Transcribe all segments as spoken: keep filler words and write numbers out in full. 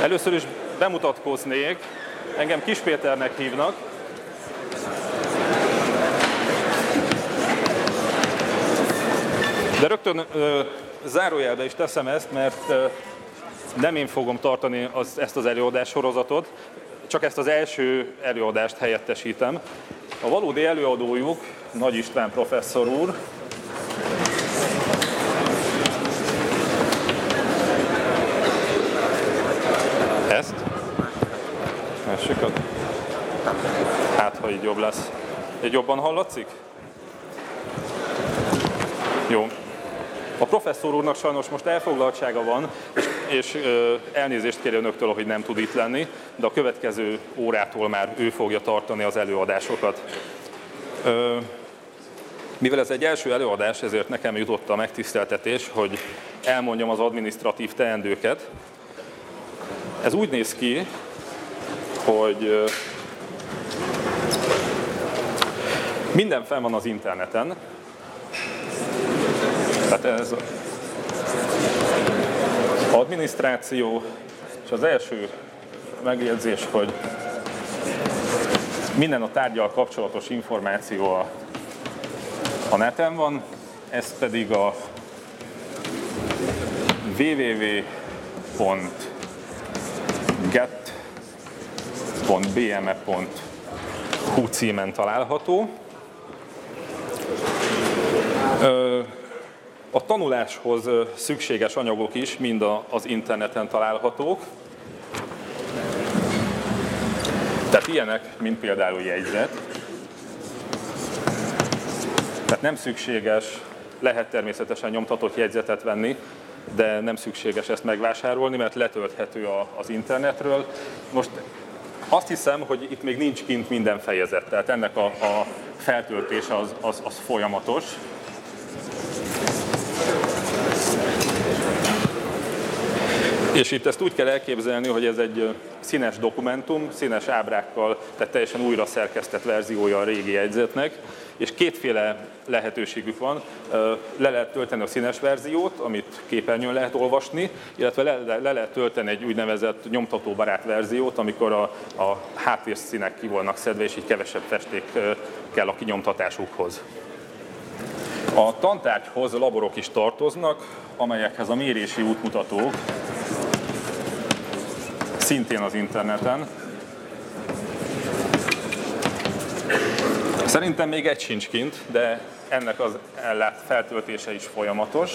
Először is bemutatkoznék, engem Kis Péternek hívnak. De rögtön ö, zárójelbe is teszem ezt, mert ö, nem én fogom tartani az, ezt az előadás sorozatot, csak ezt az első előadást helyettesítem. A valódi előadójuk Nagy István professzor úr. Ezt? Másikat? Hát, ha így jobb lesz. Így jobban hallatszik? Jó. A professzor úrnak sajnos most elfoglaltsága van, és, és ö, elnézést kér önöktől, hogy nem tud itt lenni, de a következő órától már ő fogja tartani az előadásokat. Ö, mivel ez egy első előadás, ezért nekem jutott a megtiszteltetés, hogy elmondjam az adminisztratív teendőket. Ez úgy néz ki, hogy ö, minden fenn van az interneten. Tehát ez az adminisztráció, és az első megjegyzés, hogy minden a tárggyal kapcsolatos információ a, a neten van, ez pedig a double-u double-u double-u pont get pont b m e pont h u címen található. A tanuláshoz szükséges anyagok is mind az interneten találhatók. Tehát ilyenek, mint például jegyzet. Tehát nem szükséges, lehet természetesen nyomtatott jegyzetet venni, de nem szükséges ezt megvásárolni, mert letölthető az internetről. Most azt hiszem, hogy itt még nincs kint minden fejezet, tehát ennek a, a feltöltése az, az, az folyamatos. És itt ezt úgy kell elképzelni, hogy ez egy színes dokumentum, színes ábrákkal, tehát teljesen újra szerkesztett verziója a régi jegyzetnek, és kétféle lehetőségük van. Le lehet tölteni a színes verziót, amit képernyőn lehet olvasni, illetve le, le lehet tölteni egy úgynevezett nyomtatóbarát verziót, amikor a, a háttérszínek ki vannak szedve, és így kevesebb festék kell a kinyomtatásukhoz. A tantárgyhoz laborok is tartoznak, amelyekhez a mérési útmutatók szintén az interneten. Szerintem még egy sincs kint, de ennek az ellát feltöltése is folyamatos.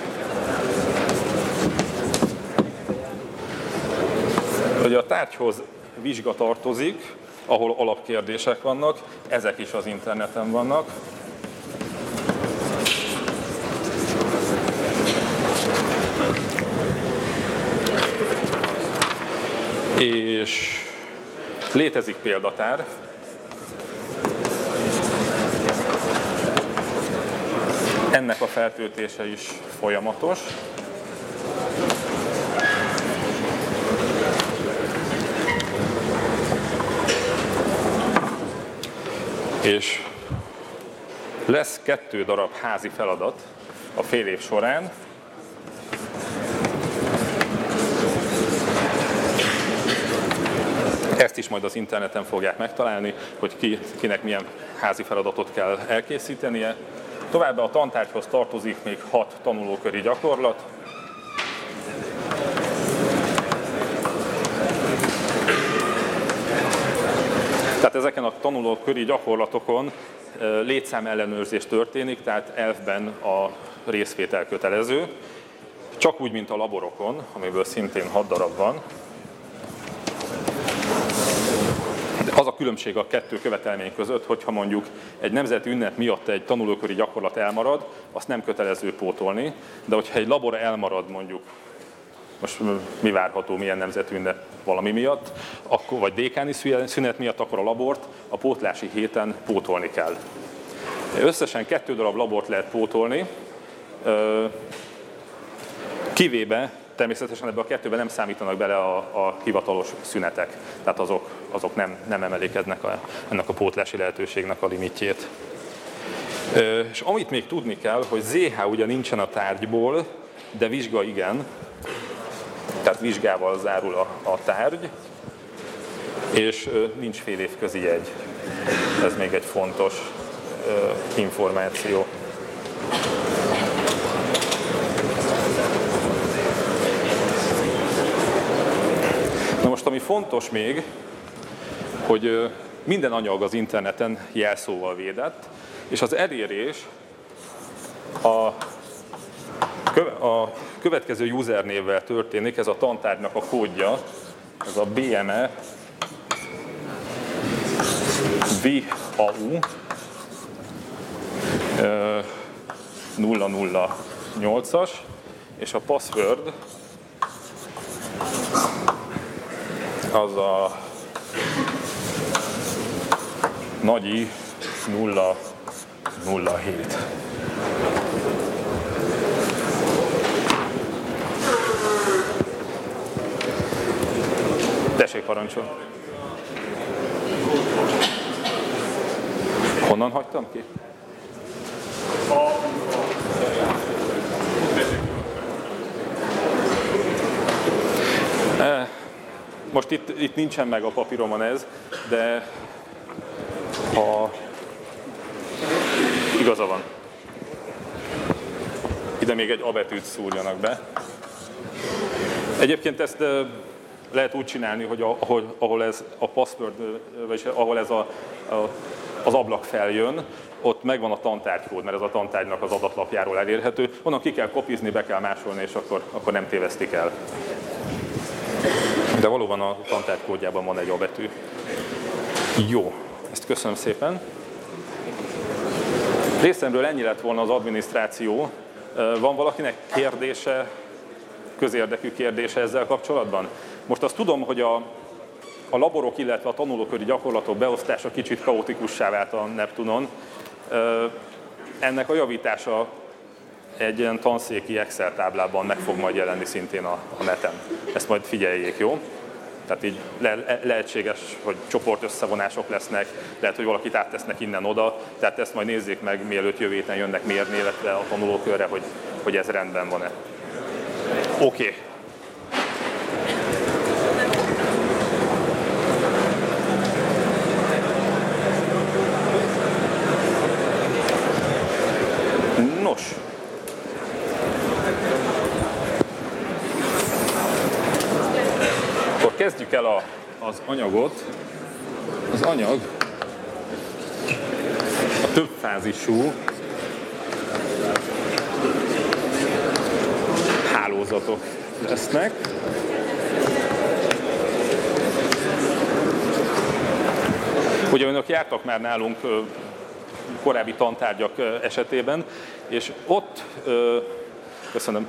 Ugye a tárgyhoz vizsga tartozik, ahol alapkérdések vannak, ezek is az interneten vannak. És létezik példatár. Ennek a feltöltése is folyamatos. És lesz kettő darab házi feladat a fél év során. Ezt is majd az interneten fogják megtalálni, hogy ki, kinek milyen házi feladatot kell elkészítenie. Továbbá a tantárgyhoz tartozik még hat tanulóköri gyakorlat. Tehát ezeken a tanulóköri gyakorlatokon létszám ellenőrzés történik, tehát elfben a részvétel kötelező. Csak úgy, mint a laborokon, amiből szintén hat darab van. Az a különbség a kettő követelmény között, hogyha mondjuk egy nemzeti ünnep miatt egy tanulóköri gyakorlat elmarad, azt nem kötelező pótolni, de hogyha egy labor elmarad mondjuk, most mi várható, milyen nemzeti ünnep valami miatt, akkor, vagy dékáni szünet miatt, akkor a labort a pótlási héten pótolni kell. Összesen kettő darab labort lehet pótolni, kivéve természetesen ebbe a kettőben nem számítanak bele a, a hivatalos szünetek, tehát azok, azok nem, nem emelkednek a, ennek a pótlási lehetőségnek a limitjét. És amit még tudni kell, hogy zé há ugye nincsen a tárgyból, de vizsga igen. tehát vizsgával zárul a, a tárgy, és nincs fél évközi jegy. Ez még egy fontos információ. Na most, ami fontos még, hogy minden anyag az interneten jelszóval védett, és az elérés a, a következő usernévvel történik, ez a tantárgynak a kódja, ez a bé em e vé á u nulla nulla nyolcas, és a password az a nagyi nulla nulla hét. Tessék, parancsol. Honnan hagytam ki? Most itt, itt nincsen meg a papíromon ez, de ha igaza van. Ide még egy A betűt szúrjanak be. Egyébként ezt lehet úgy csinálni, hogy ahol, ahol ez a password, vagy ahol ez a, a, az ablak feljön, ott megvan a tantárgykód, mert ez a tantárgynak az adatlapjáról elérhető. Onnan ki kell kopizni, be kell másolni, és akkor, akkor nem tévesztik el. De valóban a tantárgykódjában van egy A betű. Jó, ezt köszönöm szépen. Részemről ennyi lett volna az adminisztráció. Van valakinek kérdése, közérdekű kérdése ezzel kapcsolatban? Most azt tudom, hogy a, a laborok, illetve a tanulóköri gyakorlatok beosztása kicsit kaotikussá vált a Neptunon. Ennek a javítása egy ilyen tanszéki Excel táblában meg fog majd jelenni szintén a, a neten. Ezt majd figyeljék, jó? Tehát így le, lehetséges, hogy csoportösszevonások lesznek, lehet, hogy valakit áttesznek innen-oda, tehát ezt majd nézzék meg, mielőtt jövő héten jönnek mérni, illetve a tanulókörre, hogy, hogy ez rendben van-e. Oké. Okay. Nos. Akkor kezdjük el a, az anyagot. Az anyag a többfázisú hálózatok lesznek. Ugye önök jártak már nálunk korábbi tantárgyak esetében, és ott, köszönöm,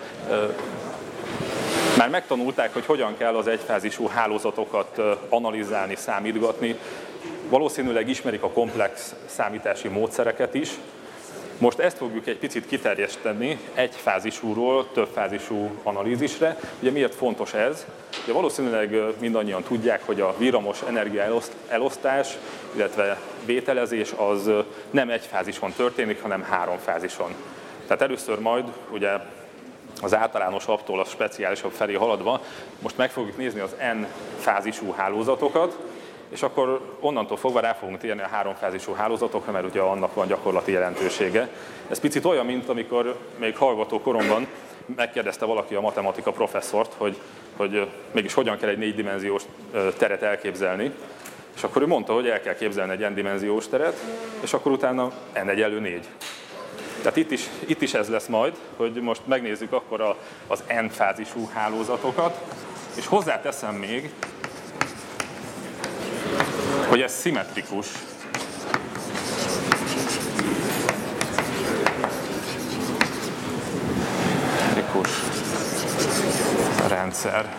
már megtanulták, hogy hogyan kell az egyfázisú hálózatokat analizálni, számítgatni. Valószínűleg ismerik a komplex számítási módszereket is. Most ezt fogjuk egy picit kiterjeszteni egyfázisúról többfázisú analízisre. Ugye miért fontos ez? Ugye valószínűleg mindannyian tudják, hogy a villamos energiaelosztás, illetve vételezés az nem egy fázison történik, hanem három fázison. Tehát először majd ugye az általánosabbtól a speciálisabb felé haladva, most meg fogjuk nézni az N fázisú hálózatokat, és akkor onnantól fogva rá fogunk térni a háromfázisú hálózatokra, mert ugye annak van gyakorlati jelentősége. Ez picit olyan, mint amikor még hallgató koromban megkérdezte valaki a matematika professzort, hogy, hogy mégis hogyan kell egy négydimenziós teret elképzelni, és akkor ő mondta, hogy el kell képzelni egy n-dimenziós teret, és akkor utána n egyenlő négy. Tehát itt is, itt is ez lesz majd, hogy most megnézzük akkor a, az n-fázisú hálózatokat, és hozzáteszem még, hogy ez szimmetrikus. Szimmetrikus rendszer.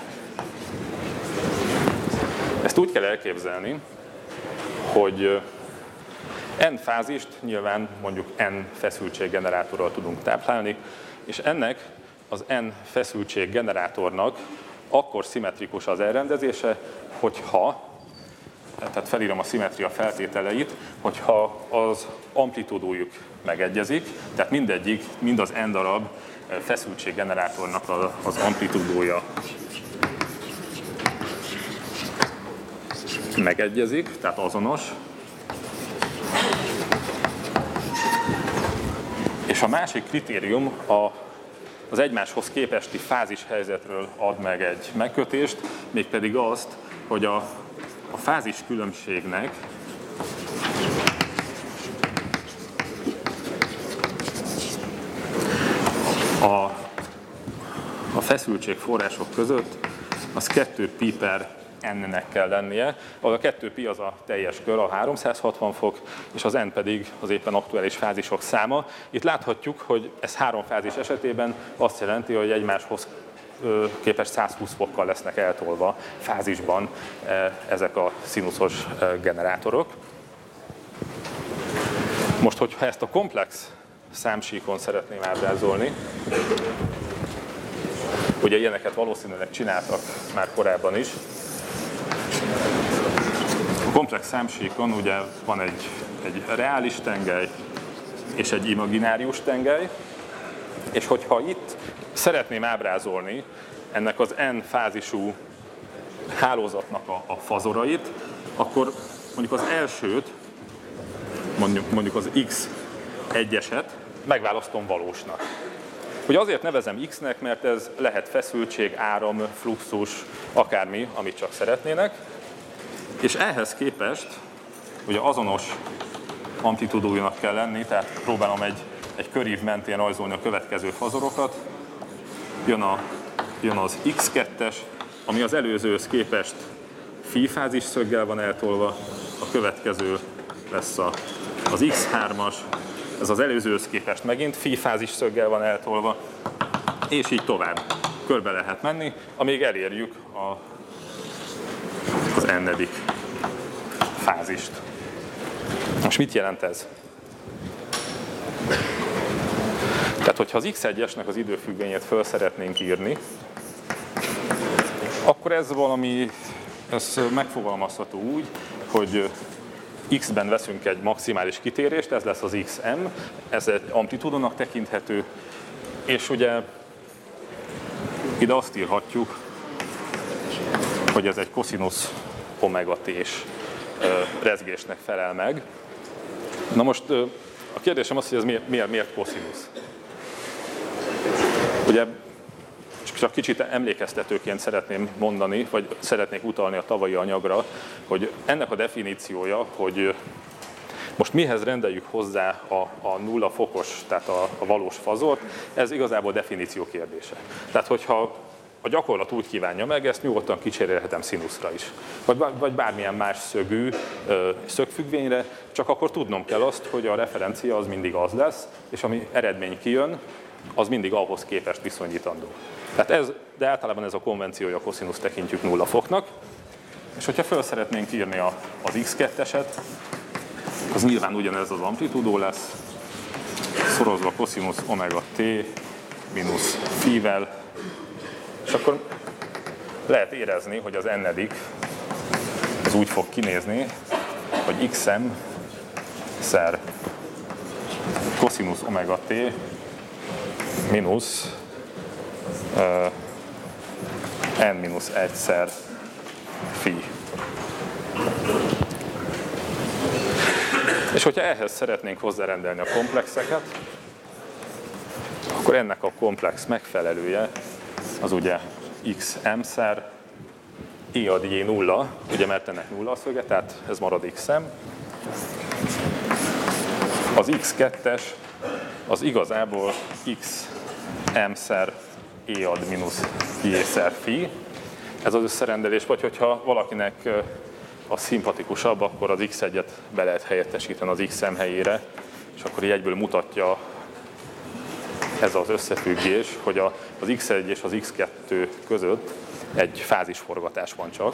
Ezt úgy kell elképzelni, hogy n fázist nyilván mondjuk n feszültséggenerátorral tudunk táplálni, és ennek az n feszültséggenerátornak akkor szimmetrikus az elrendezése, hogyha, tehát felírom a szimmetria feltételeit, hogyha az amplitúdójuk megegyezik, tehát mindegyik, mind az n darab feszültséggenerátornak az amplitúdója megegyezik, tehát azonos. És a másik kritérium a, az egymáshoz képesti fázis helyzetről ad meg egy megkötést, mégpedig azt, hogy a, a fázis különbségnek a, a feszültségforrások között az kettő pi per n-nek kell lennie, ahol a kettő pi az a teljes kör, a háromszázhatvan fok, és az n pedig az éppen aktuális fázisok száma. Itt láthatjuk, hogy ez három fázis esetében azt jelenti, hogy egymáshoz képest százhúsz fokkal lesznek eltolva fázisban ezek a szinuszos generátorok. Most, hogyha ezt a komplex számsíkon szeretném ábrázolni, ugye ilyeneket valószínűleg csináltak már korábban is. A komplex számsíkon ugye van egy, egy reális tengely és egy imaginárius tengely, és hogyha itt szeretném ábrázolni ennek az n fázisú hálózatnak a, a fazorait, akkor mondjuk az elsőt, mondjuk, mondjuk az x egyeset megválasztom valósnak. Ugye azért nevezem x-nek, mert ez lehet feszültség, áram, fluxus, akármi, amit csak szeretnének. És ehhez képest ugye azonos amplitúdójának kell lenni, tehát próbálom egy, egy körív mentén rajzolni a következő fazorokat. Jön, a, jön az x kettes, ami az előzőhöz képest phi fázis szöggel van eltolva, a következő lesz a, az x hármas, ez az előzőhöz képest megint phi fázis szöggel van eltolva, és így tovább. Körbe lehet menni, amíg elérjük a, az n-edik fázist. Most mit jelent ez? Tehát, hogyha az x egyesnek az időfüggvényét föl szeretnénk írni, akkor ez valami, ez megfogalmazható úgy, hogy x-ben veszünk egy maximális kitérést, ez lesz az xm, ez egy amplitúdónak tekinthető, és ugye ide azt írhatjuk, hogy ez egy koszinusz omega t-s rezgésnek felel meg. Na most a kérdésem az, hogy ez miért, miért, miért koszinusz? Ugye csak kicsit emlékeztetőként szeretném mondani, vagy szeretnék utalni a tavalyi anyagra, hogy ennek a definíciója, hogy most mihez rendeljük hozzá a, a nulla fokos, tehát a, a valós fazort, ez igazából definíció kérdése. Tehát, hogyha a gyakorlat úgy kívánja meg, ezt nyugodtan kicserélhetem színuszra is. Vagy, vagy bármilyen más szögű szögfüggvényre, csak akkor tudnom kell azt, hogy a referencia az mindig az lesz, és ami eredmény kijön, az mindig ahhoz képest viszonyítandó. Tehát ez, de általában ez a konvenció, hogy a koszinuszt tekintjük nulla foknak. És hogyha föl szeretnénk írni a, az x ketteset, az nyilván ugyanez az amplitúdó lesz, szorozva koszinusz omega t mínusz phi-vel, és akkor lehet érezni, hogy az n-edik az úgy fog kinézni, hogy xm szer koszinusz omega t mínusz uh, n mínusz egy szer phi. És hogyha ehhez szeretnénk hozzárendelni a komplexeket, akkor ennek a komplex megfelelője az ugye xm-szer i ad j nulla, ugye mert ennek nulla a szöge, tehát ez marad xm. Az x kettes az igazából xm-szer e ad mínusz j-szer phi. Ez az összerendelés, vagy hogyha valakinek a szimpatikusabb, akkor az x egyet be lehet helyettesíteni az xm helyére, és akkor így egyből mutatja ez az összefüggés, hogy az x egy és az x kettő között egy fázisforgatás van csak.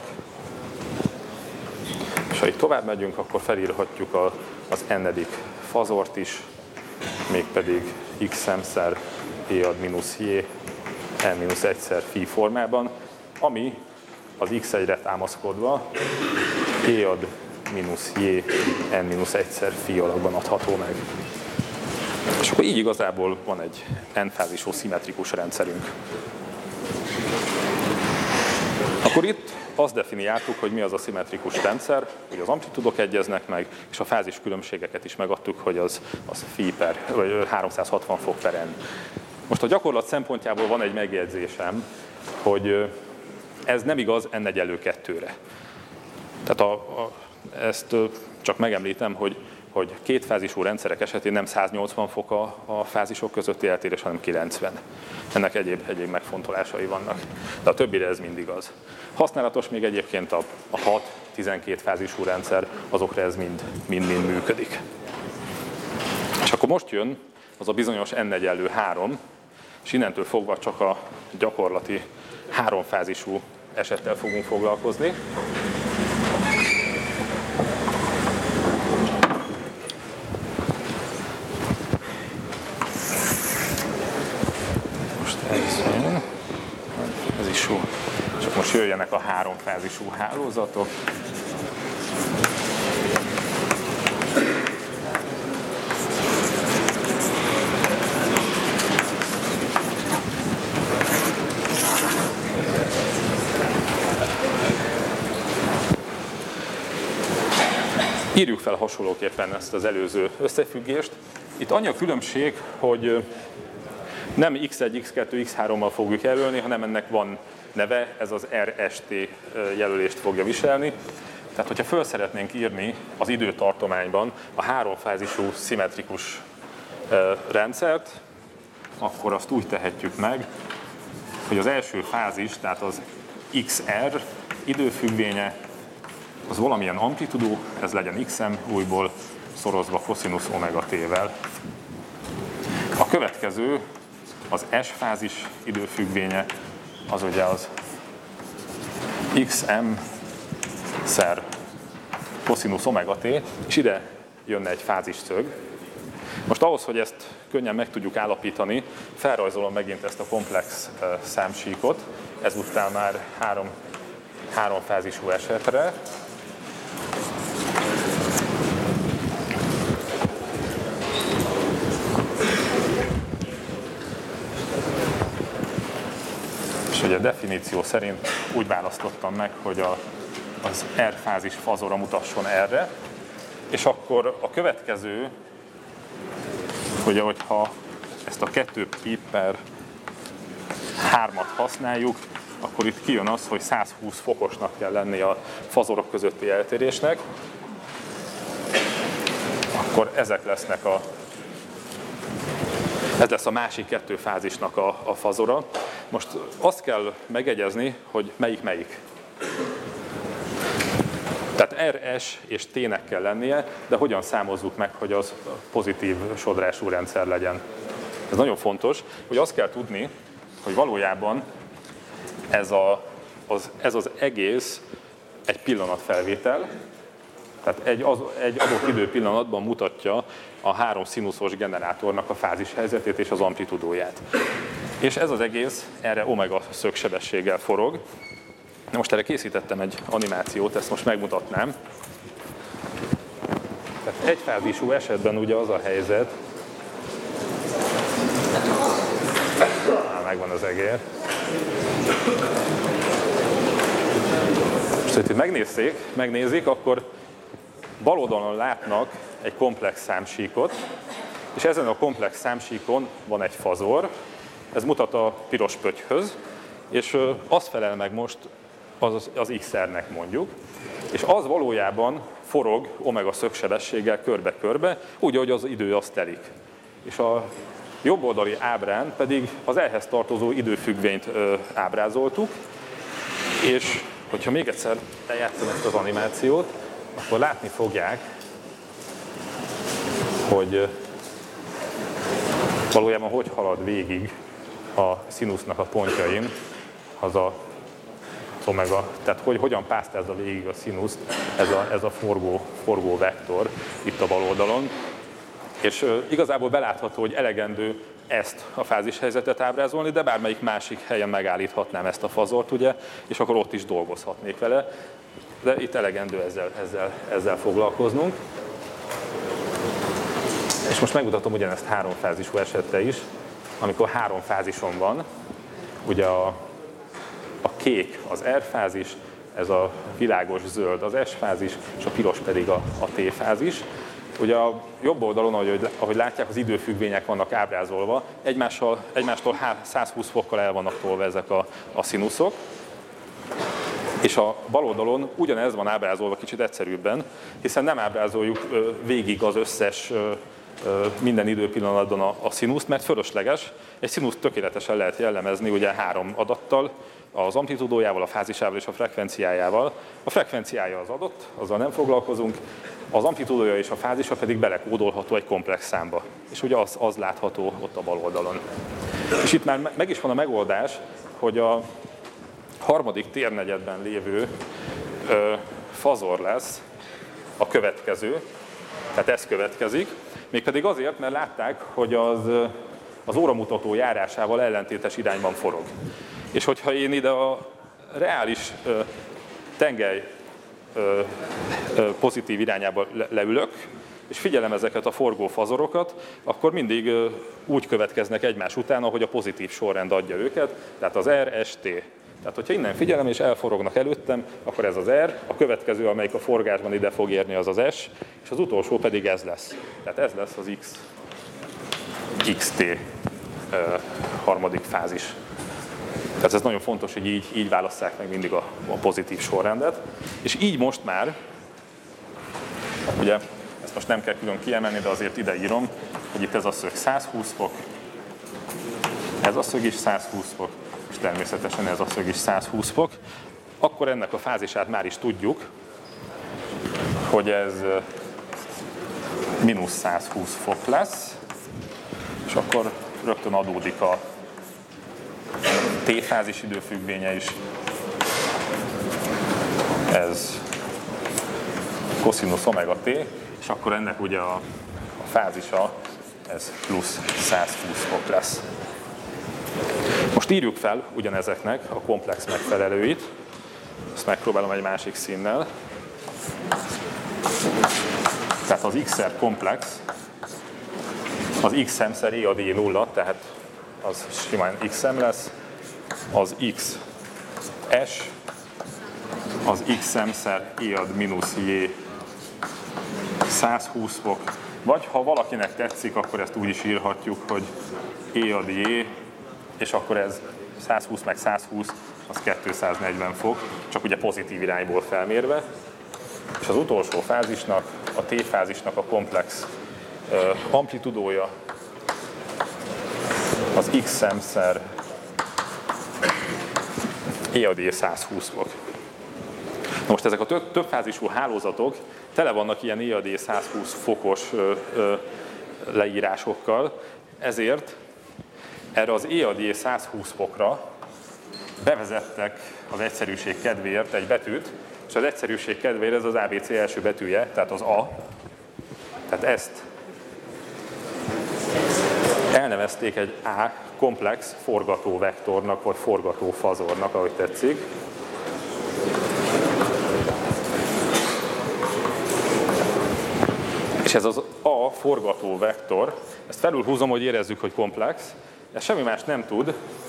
És ha itt tovább megyünk, akkor felírhatjuk a, az n-edik fazort is, mégpedig xm-szer e ad mínusz j n mínusz egy szer phi formában, ami az x egyre támaszkodva e ad mínusz j n mínusz egy szer phi alakban adható meg. És akkor így igazából van egy n-fázisú szimmetrikus rendszerünk. A Akkor itt azt definiáltuk, hogy mi az a szimmetrikus rendszer, hogy az amplitudok egyeznek meg, és a fázis különbségeket is megadtuk, hogy az, az phi per, vagy háromszázhatvan fok per n. Most a gyakorlat szempontjából van egy megjegyzésem, hogy ez nem igaz n egyenlő kettőre. Tehát a, a, ezt csak megemlítem, hogy, hogy kétfázisú rendszerek esetén nem száznyolcvan fok a, a fázisok közötti eltérés, hanem kilencven. Ennek egyéb, egyéb megfontolásai vannak. De a többire ez mind igaz. Használatos még egyébként a, a hat-tizenkét fázisú rendszer, azokra ez mind, mind, mind működik. És akkor most jön az a bizonyos n egyenlő három, és innentől fogva csak a gyakorlati háromfázisú esettel fogunk foglalkozni. Most ez jön. Ez is jó. Csak most jöjjenek a háromfázisú hálózatok. Írjuk fel hasonlóképpen ezt az előző összefüggést. Itt annyi a különbség, hogy nem iksz egy, iksz kettő, iksz hárommal fogjuk jelölni, hanem ennek van neve, ez az er es té jelölést fogja viselni. Tehát, hogyha föl szeretnénk írni az időtartományban a háromfázisú szimmetrikus rendszert, akkor azt úgy tehetjük meg, hogy az első fázis, tehát az iksz er időfüggvénye, az valamilyen amplitudó, ez legyen xm, újból szorozva koszinusz omega t-vel. A következő, az S fázis időfüggvénye, az ugye az xm szer koszinusz omega t, és ide jönne egy fázisszög. Most ahhoz, hogy ezt könnyen meg tudjuk állapítani, felrajzolom megint ezt a komplex számsíkot, ezúttal már három, három fázisú esetre. És ugye a definíció szerint úgy választottam meg, hogy a, az R fázis fazora mutasson erre, és akkor a következő, hogy hogyha ezt a kettő pi per hármat használjuk, akkor itt kijön az, hogy százhúsz fokosnak kell lenni a fazorok közötti eltérésnek, akkor ezek lesznek a Ez lesz a másik kettő fázisnak a, a fazora. Most azt kell megegyezni, hogy melyik melyik. Tehát er es és T-nek kell lennie, de hogyan számozzuk meg, hogy az pozitív sodrású rendszer legyen. Ez nagyon fontos, hogy azt kell tudni, hogy valójában ez, a, az, ez az egész egy pillanatfelvétel, tehát egy, az, egy adott időpillanatban mutatja a három színuszos generátornak a fázis helyzetét és az amplitudóját. És ez az egész erre omega szögsebességgel forog. Na most erre készítettem egy animációt, ezt most megmutatnám. Tehát egyfázisú esetben ugye az a helyzet, Á, megvan az egér. Most, hogy megnézzék, megnézik, akkor bal oldalon látnak egy komplex számsíkot, és ezen a komplex számsíkon van egy fazor, ez mutat a piros pöttyhöz, és az felel meg most az, az iksz er-nek mondjuk, és az valójában forog omega szögsebességgel körbe-körbe, úgy, ahogy az idő azt telik. És a jobb oldali ábrán pedig az ehhez tartozó időfüggvényt ö, ábrázoltuk, és hogyha még egyszer lejátszom ezt az animációt, akkor látni fogják, hogy valójában hogy halad végig a színusznak a pontjain az a az omega, tehát hogy hogyan pásztázza végig a színuszt ez a, ez a forgó, forgó vektor itt a bal oldalon. És uh, igazából belátható, hogy elegendő ezt a fázishelyzetet ábrázolni, de bármelyik másik helyen megállíthatnám ezt a fazort, ugye, és akkor ott is dolgozhatnék vele. De itt elegendő ezzel, ezzel, ezzel foglalkoznunk. És most megmutatom ugyanezt háromfázisú esetre is, amikor három fázison van. Ugye a, a kék az R-fázis, ez a világos zöld az S-fázis, és a piros pedig a, a T-fázis. Ugye a jobb oldalon, ahogy, ahogy látják, az időfüggvények vannak ábrázolva, egymással, egymástól száz húsz fokkal el vannak tolva ezek a, a színuszok. És a bal oldalon ugyanez van ábrázolva kicsit egyszerűbben, hiszen nem ábrázoljuk végig az összes minden időpillanatban a, a színuszt, mert fölösleges. Egy színuszt tökéletesen lehet jellemezni ugye három adattal, az amplitudójával, a fázisával és a frekvenciájával. A frekvenciája az adott, azzal nem foglalkozunk, az amplitudója és a fázisa pedig belekódolható egy komplex számba. És ugye az, az látható ott a bal oldalon. És itt már meg is van a megoldás, hogy a harmadik térnegyedben lévő ö, fazor lesz a következő, tehát ez következik, mégpedig azért, mert látták, hogy az, az óramutató járásával ellentétes irányban forog. És hogyha én ide a reális ö, tengely ö, ö, pozitív irányába le, leülök, és figyelem ezeket a forgó fazorokat, akkor mindig ö, úgy következnek egymás után, ahogy a pozitív sorrend adja őket, tehát az R, S, T. Tehát, hogyha innen figyelem és elforognak előttem, akkor ez az R, a következő, amelyik a forgásban ide fog érni, az az S, és az utolsó pedig ez lesz. Tehát ez lesz az X, X T ö, harmadik fázis. Tehát ez nagyon fontos, hogy így, így válasszák meg mindig a, a pozitív sorrendet. És így most már, ugye ezt most nem kell külön kiemelni, de azért ide írom, hogy itt ez a szög száz húsz fok, ez a szög is száz húsz fok, és természetesen ez a szög is száz húsz fok, akkor ennek a fázisát már is tudjuk, hogy ez mínusz száz húsz fok lesz, és akkor rögtön adódik a T-fázis időfüggvénye is. Ez koszinusz omega T, és akkor ennek ugye a, a fázisa, ez plusz száz húsz fok lesz. Most írjuk fel ugyanezeknek a komplex megfelelőit, ezt megpróbálom egy másik színnel. Tehát az X-szer komplex, az X-szer E ad E nulla, tehát az simán X-em lesz, az X S, az X-szer E ad mínusz J száz húsz fok, vagy ha valakinek tetszik, akkor ezt úgy is írhatjuk, hogy E ad J, és akkor ez száz húsz meg száz húsz, az kétszáznegyven fok, csak ugye pozitív irányból felmérve. És az utolsó fázisnak, a T-fázisnak a komplex uh, amplitudója az X-szer E ad E száz húsz fok. Na most ezek a több, többfázisú hálózatok tele vannak ilyen E ad E száz húsz fokos ö, ö, leírásokkal, ezért erre az E ad E száz húsz fokra bevezettek az egyszerűség kedvéért egy betűt, és az egyszerűség kedvéért ez az á bé cé első betűje, tehát az A. Tehát ezt elnevezték egy A komplex forgatóvektornak, vagy forgatófazornak, ahogy tetszik. És ez az A forgatóvektor, ezt felülhúzom, hogy érezzük, hogy komplex, ez semmi más nem tud,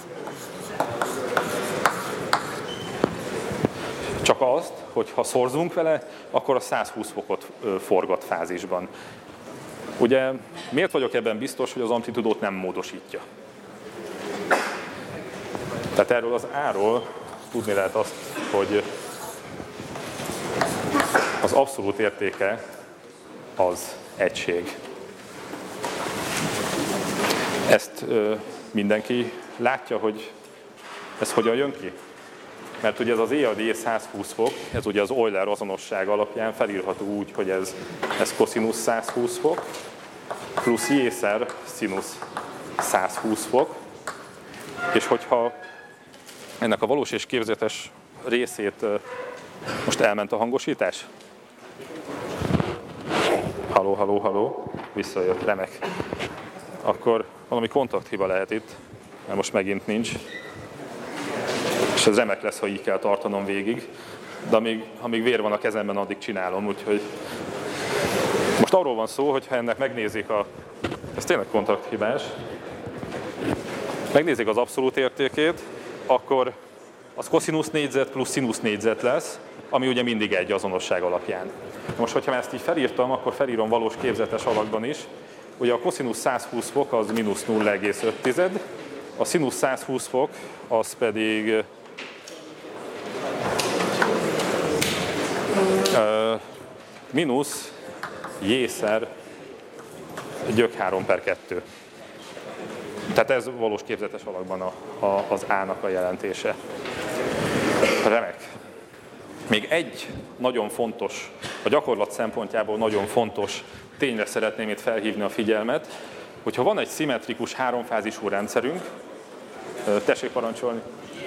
csak azt, hogy ha szorzunk vele, akkor a száz húsz fokot forgat fázisban. Ugye miért vagyok ebben biztos, hogy az amplitudót nem módosítja? Tehát erről az A-ról tudni lehet azt, hogy az abszolút értéke az egység. Ezt ö, mindenki látja, hogy ez hogyan jön ki? Mert ugye ez az E ad E száz húsz fok, ez ugye az Euler azonosság alapján felírható úgy, hogy ez, ez koszinusz száz húsz fok, plusz J-szer szinusz száz húsz fok, és hogyha ennek a valós és képzetes részét, most elment a hangosítás? Haló, haló, haló, visszajött, remek. Akkor valami kontakthiba lehet itt, mert most megint nincs. És ez remek lesz, ha így kell tartanom végig, de amíg, amíg vér van a kezemben, addig csinálom, úgyhogy most arról van szó, hogy ha ennek megnézik a, ez tényleg kontakthibás, megnézik az abszolút értékét, akkor az koszinusz négyzet plusz szinusz négyzet lesz, ami ugye mindig egy azonosság alapján. Most, hogyha ezt így felírtam, akkor felírom valós képzetes alakban is. Ugye a koszinusz százhúsz fok az mínusz nulla egész öt, a szinusz százhúsz fok az pedig uh, mínusz j-szer gyök három per kettő. Tehát ez valós képzetes alakban a, a, az A-nak a jelentése. Remek. Még egy nagyon fontos, a gyakorlat szempontjából nagyon fontos tényre szeretném itt felhívni a figyelmet, hogyha van egy szimmetrikus háromfázisú rendszerünk, tessék parancsolni.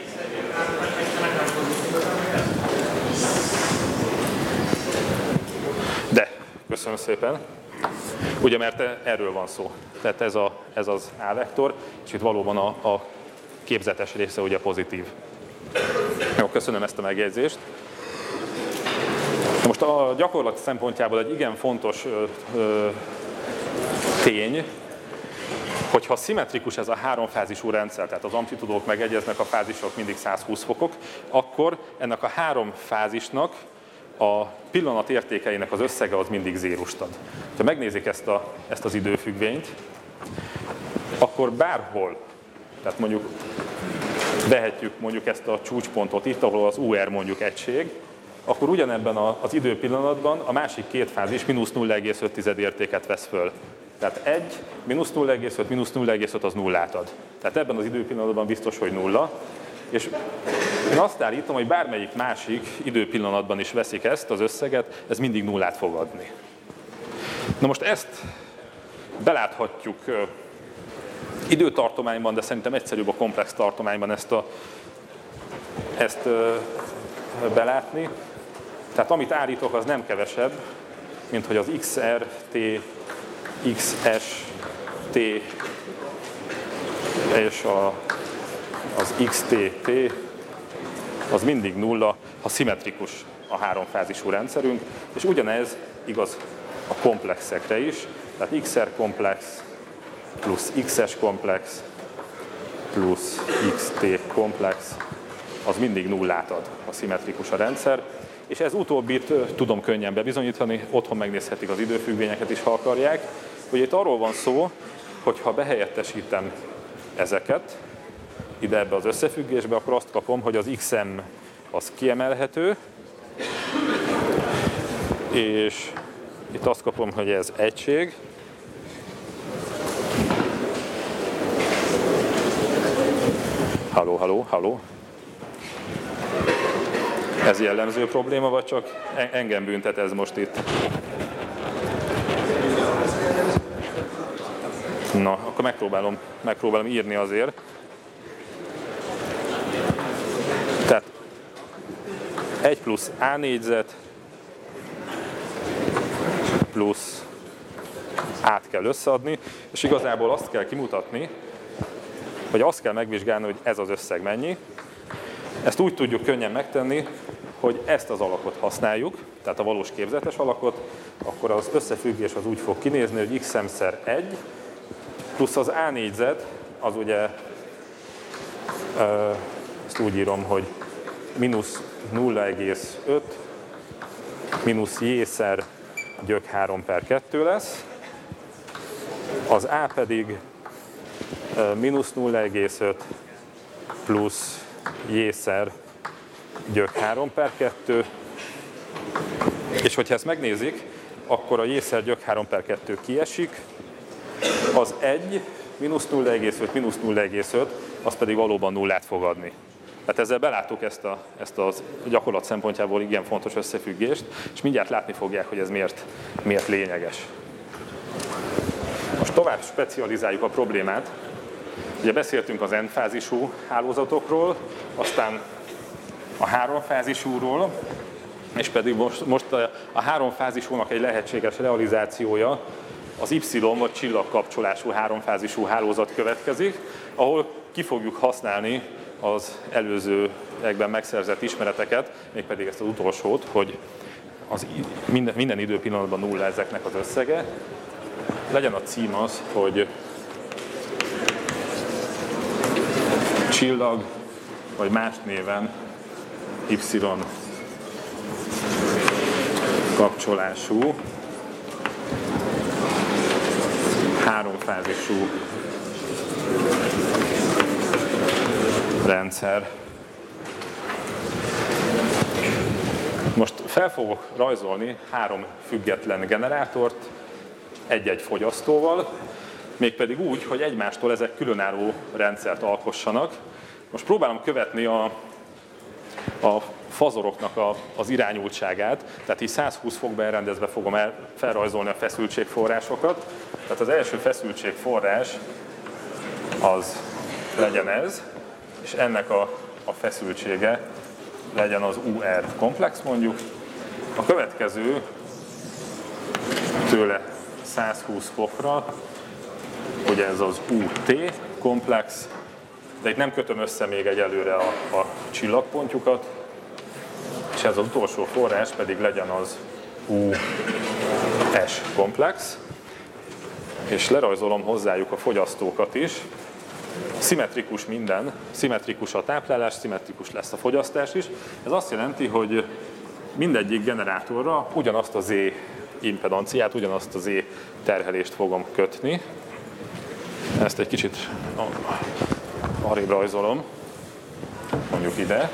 De, köszönöm szépen. Ugye, mert erről van szó. Tehát ez, a, ez az A-vektor, és itt valóban a, a képzetes része ugye pozitív. Jó, köszönöm ezt a megjegyzést. Most a gyakorlat szempontjából egy igen fontos ö, ö, tény, hogyha szimmetrikus ez a háromfázisú rendszer, tehát az amplitudók megegyeznek, a fázisok mindig százhúsz fokok, akkor ennek a három fázisnak a pillanat értékeinek az összege az mindig zérustad. Ha megnézik ezt, a, ezt az időfüggvényt, akkor bárhol, tehát mondjuk vehetjük mondjuk ezt a csúcspontot itt, ahol az u er mondjuk egység, akkor ugyanebben az időpillanatban a másik két fázis mínusz nulla egész öt értéket vesz föl. Tehát egy, mínusz nulla egész öt, mínusz nulla egész öt az nullát ad. Tehát ebben az időpillanatban biztos, hogy nulla. És én azt állítom, hogy bármelyik másik időpillanatban is veszik ezt, az összeget, ez mindig nullát fog adni. Na most ezt beláthatjuk időtartományban, de szerintem egyszerűbb a komplex tartományban ezt, a, ezt belátni. Tehát amit állítok, az nem kevesebb, mint hogy az iksz er té, iksz es té és a, az iksz té té az mindig nulla, ha szimmetrikus a háromfázisú rendszerünk, és ugyanez igaz a komplexekre is, tehát iksz er komplex plusz iksz es komplex plusz iksz té komplex, az mindig nullát ad, ha szimmetrikus a rendszer. És ez utóbbit tudom könnyen bebizonyítani, otthon megnézhetik az időfüggvényeket is, ha akarják. Ugye itt arról van szó, hogy ha behelyettesítem ezeket ide ebbe az összefüggésbe, akkor azt kapom, hogy az iksz em az kiemelhető, és itt azt kapom, hogy ez egység, Halló, halló, halló. Ez jellemző probléma, vagy csak engem büntet ez most itt? Na, akkor megpróbálom, megpróbálom írni azért. Tehát egy plusz A négyzet plusz át kell összeadni, és igazából azt kell kimutatni, vagy azt kell megvizsgálni, hogy ez az összeg mennyi. Ezt úgy tudjuk könnyen megtenni, hogy ezt az alakot használjuk, tehát a valós képzetes alakot, akkor az összefüggés az úgy fog kinézni, hogy iksz em-szer egy, plusz az A négyzet, az ugye, ezt úgy írom, hogy mínusz nulla egész öt, mínusz J-szer gyök három per kettő lesz, az A pedig mínusz nulla egész öt plusz J-szer gyök három per kettő, és hogyha ezt megnézik, akkor a J-szer gyök három per kettő kiesik, az egy, mínusz nulla egész öt, mínusz nulla egész öt, az pedig valóban nullát fog adni. Tehát ezzel beláttuk ezt a, ezt a gyakorlat szempontjából igen fontos összefüggést, és mindjárt látni fogják, hogy ez miért, miért lényeges. Most tovább specializáljuk a problémát. Ugye beszéltünk az n-fázisú hálózatokról, aztán a háromfázisúról, és pedig most, most a, a háromfázisúnak egy lehetséges realizációja az Y vagy csillagkapcsolású háromfázisú hálózat következik, ahol ki fogjuk használni az előzőekben megszerzett ismereteket, mégpedig ezt az utolsót, hogy az minden, minden időpillanatban nulla ezeknek az összege. Legyen a cím az, hogy csillag vagy más néven Y kapcsolású háromfázisú rendszer. Most fel fogok rajzolni három független generátort egy-egy fogyasztóval, mégpedig úgy, hogy egymástól ezek különálló rendszert alkossanak. Most próbálom követni a, a fazoroknak a, az irányultságát, tehát így százhúsz fokba elrendezve fogom el, felrajzolni a feszültségforrásokat. Tehát az első feszültségforrás az legyen ez, és ennek a, a feszültsége legyen az u er komplex mondjuk. A következő tőle százhúsz fokra, ugye ez az u té komplex, de itt nem kötöm össze még egyelőre a, a csillagpontjukat, és ez az utolsó forrás pedig legyen az u es komplex, és lerajzolom hozzájuk a fogyasztókat is. Szimmetrikus minden, szimmetrikus a táplálás, szimmetrikus lesz a fogyasztás is. Ez azt jelenti, hogy mindegyik generátorra ugyanazt a Z impedanciát, ugyanazt a Z terhelést fogom kötni. Ezt egy kicsit arrébb rajzolom, mondjuk ide.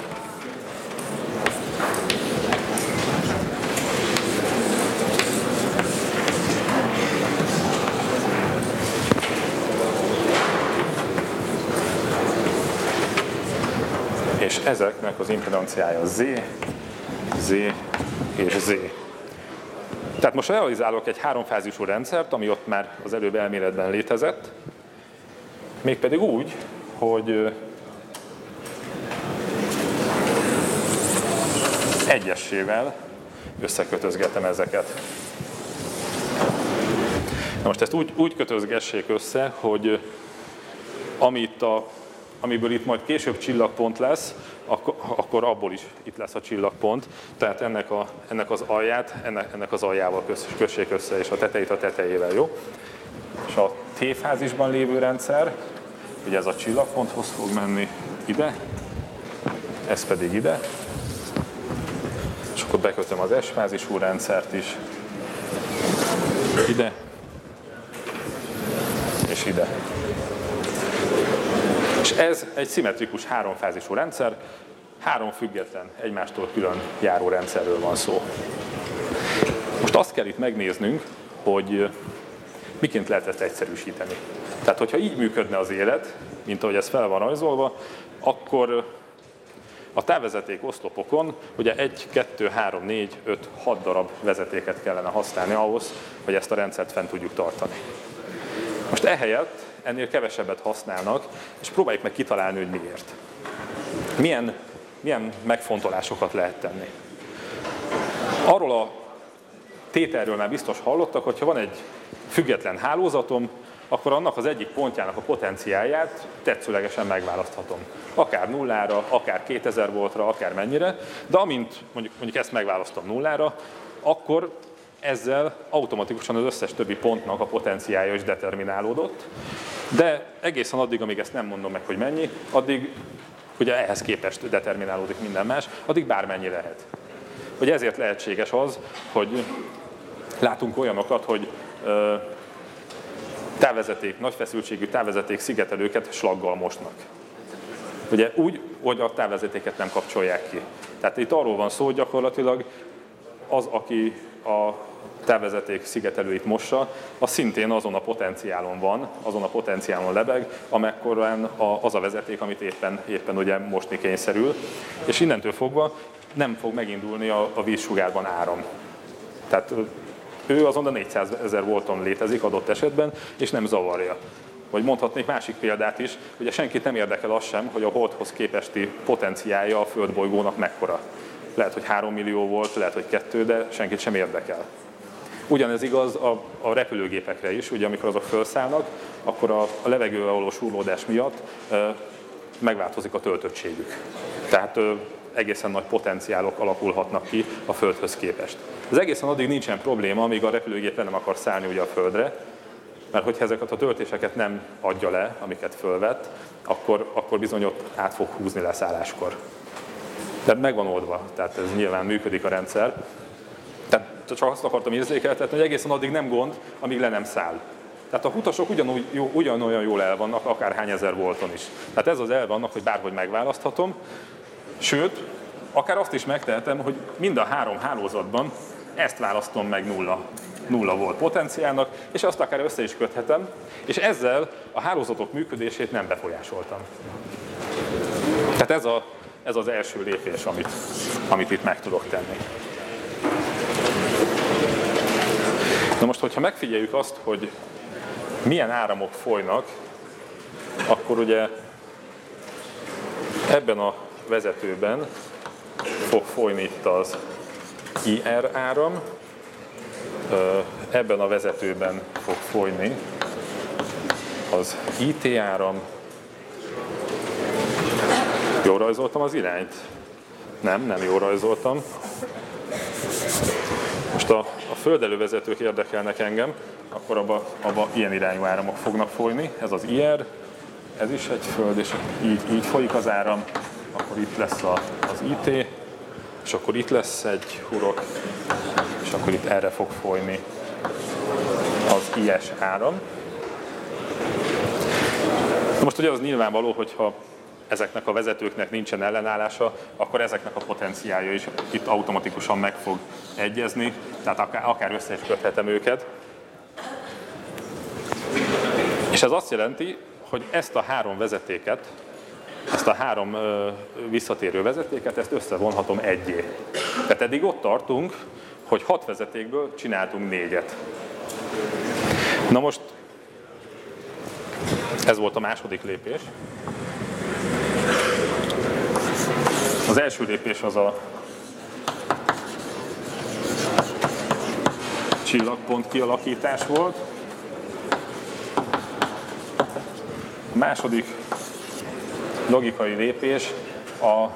És ezeknek az impedanciája Z, Z és Z. Tehát most realizálok egy háromfázisú rendszert, ami ott már az előbb elméletben létezett, mégpedig úgy, hogy egyesével összekötözgetem ezeket. Na most ezt úgy, úgy kötözgessék össze, hogy amit a amiből itt majd később csillagpont lesz, akkor, akkor abból is itt lesz a csillagpont. Tehát ennek, a, ennek az alját, ennek, ennek az aljával kössék össze, és a tetejét a tetejével, jó? És a T-fázisban lévő rendszer, ugye ez a csillagponthoz fog menni ide, ez pedig ide, és akkor bekötöm az S-fázisú rendszert is, ide, és ide. És ez egy szimmetrikus háromfázisú rendszer, három független, egymástól külön járó rendszerről van szó. Most azt kell itt megnéznünk, hogy miként lehet ezt egyszerűsíteni. Tehát, hogyha így működne az élet, mint ahogy ez fel van rajzolva, akkor a távvezeték oszlopokon ugye egy, kettő, három, négy, öt, hat darab vezetéket kellene használni ahhoz, hogy ezt a rendszert fent tudjuk tartani. Most ehelyett ennél kevesebbet használnak, és próbáljuk meg kitalálni, hogy miért. Milyen, milyen megfontolásokat lehet tenni. Arról a tételről már biztos hallottak, hogyha van egy független hálózatom, akkor annak az egyik pontjának a potenciálját tetszőlegesen megválaszthatom. Akár nullára, akár kétezer voltra, akár mennyire, de amint mondjuk, mondjuk ezt megválasztom nullára, akkor ezzel automatikusan az összes többi pontnak a potenciálja is determinálódott, de egészen addig, amíg ezt nem mondom meg, hogy mennyi, addig ugye ehhez képest determinálódik minden más, addig bármennyi lehet. Hogy ezért lehetséges az, hogy látunk olyanokat, hogy ö, távvezeték, nagy feszültségű távvezeték szigetelőket slaggal mosnak. Ugye úgy, hogy a távvezetéket nem kapcsolják ki. Tehát itt arról van szó, hogy gyakorlatilag az, aki a távvezeték szigetelőit mossa, az szintén azon a potenciálon van, azon a potenciálon lebeg, amekkorán az a vezeték, amit éppen, éppen ugye mosni kényszerül, és innentől fogva nem fog megindulni a, a vízsugárban áram. Tehát ő azon a négyszázezer volton létezik adott esetben, és nem zavarja. Vagy mondhatnék másik példát is, ugye senkit nem érdekel az sem, hogy a Holdhoz képesti potenciálja a földbolygónak mekkora. Lehet, hogy három millió volt, lehet, hogy kettő, de senkit sem érdekel. Ugyanez igaz a, a repülőgépekre is, ugye amikor azok felszállnak, akkor a, a levegővel való súrlódás miatt e, megváltozik a töltöttségük. Tehát e, egészen nagy potenciálok alakulhatnak ki a Földhöz képest. Ez egészen addig nincsen probléma, amíg a repülőgép nem akar szállni ugye a Földre, Mert hogyha ezeket a töltéseket nem adja le, amiket fölvett, akkor, akkor bizony ott át fog húzni leszálláskor. Tehát meg van oldva, tehát ez nyilván működik a rendszer. Tehát csak azt akartam érzékeltetni, hogy egészen addig nem gond, amíg le nem száll. Tehát a utasok ugyanúgy, jó, ugyanolyan jól el vannak, akár ezer volton is. Tehát ez az elv annak, hogy bárhogy megválaszthatom. Sőt, akár azt is megtehetem, hogy mind a három hálózatban ezt választom meg nulla, nulla volt potenciálnak, és azt akár össze is köthetem, és ezzel a hálózatok működését nem befolyásoltam. Tehát ez, a, ez az első lépés, amit, amit itt meg tudok tenni. Na most, hogyha megfigyeljük azt, hogy milyen áramok folynak, akkor ugye ebben a vezetőben fog folyni itt az I R áram, ebben a vezetőben fog folyni az I T áram. Jól rajzoltam az irányt? Nem, nem jól rajzoltam. Most a, a földelővezetők érdekelnek engem, akkor abba, abba ilyen irányú áramok fognak folyni. Ez az I R, ez is egy föld, és így, így folyik az áram. Akkor itt lesz a, az I T, és akkor itt lesz egy hurok, és akkor itt erre fog folyni az I S áram. Most ugye az nyilvánvaló, hogyha ezeknek a vezetőknek nincsen ellenállása, akkor ezeknek a potenciálja is itt automatikusan meg fog egyezni, tehát akár, akár össze is köthetem őket. És ez azt jelenti, hogy ezt a három vezetéket, ezt a három ö, visszatérő vezetéket, ezt összevonhatom egyé. Tehát eddig ott tartunk, hogy hat vezetékből csináltunk négyet. Na most, ez volt a második lépés. Az első lépés az a csillagpont kialakítás volt. A második logikai lépés a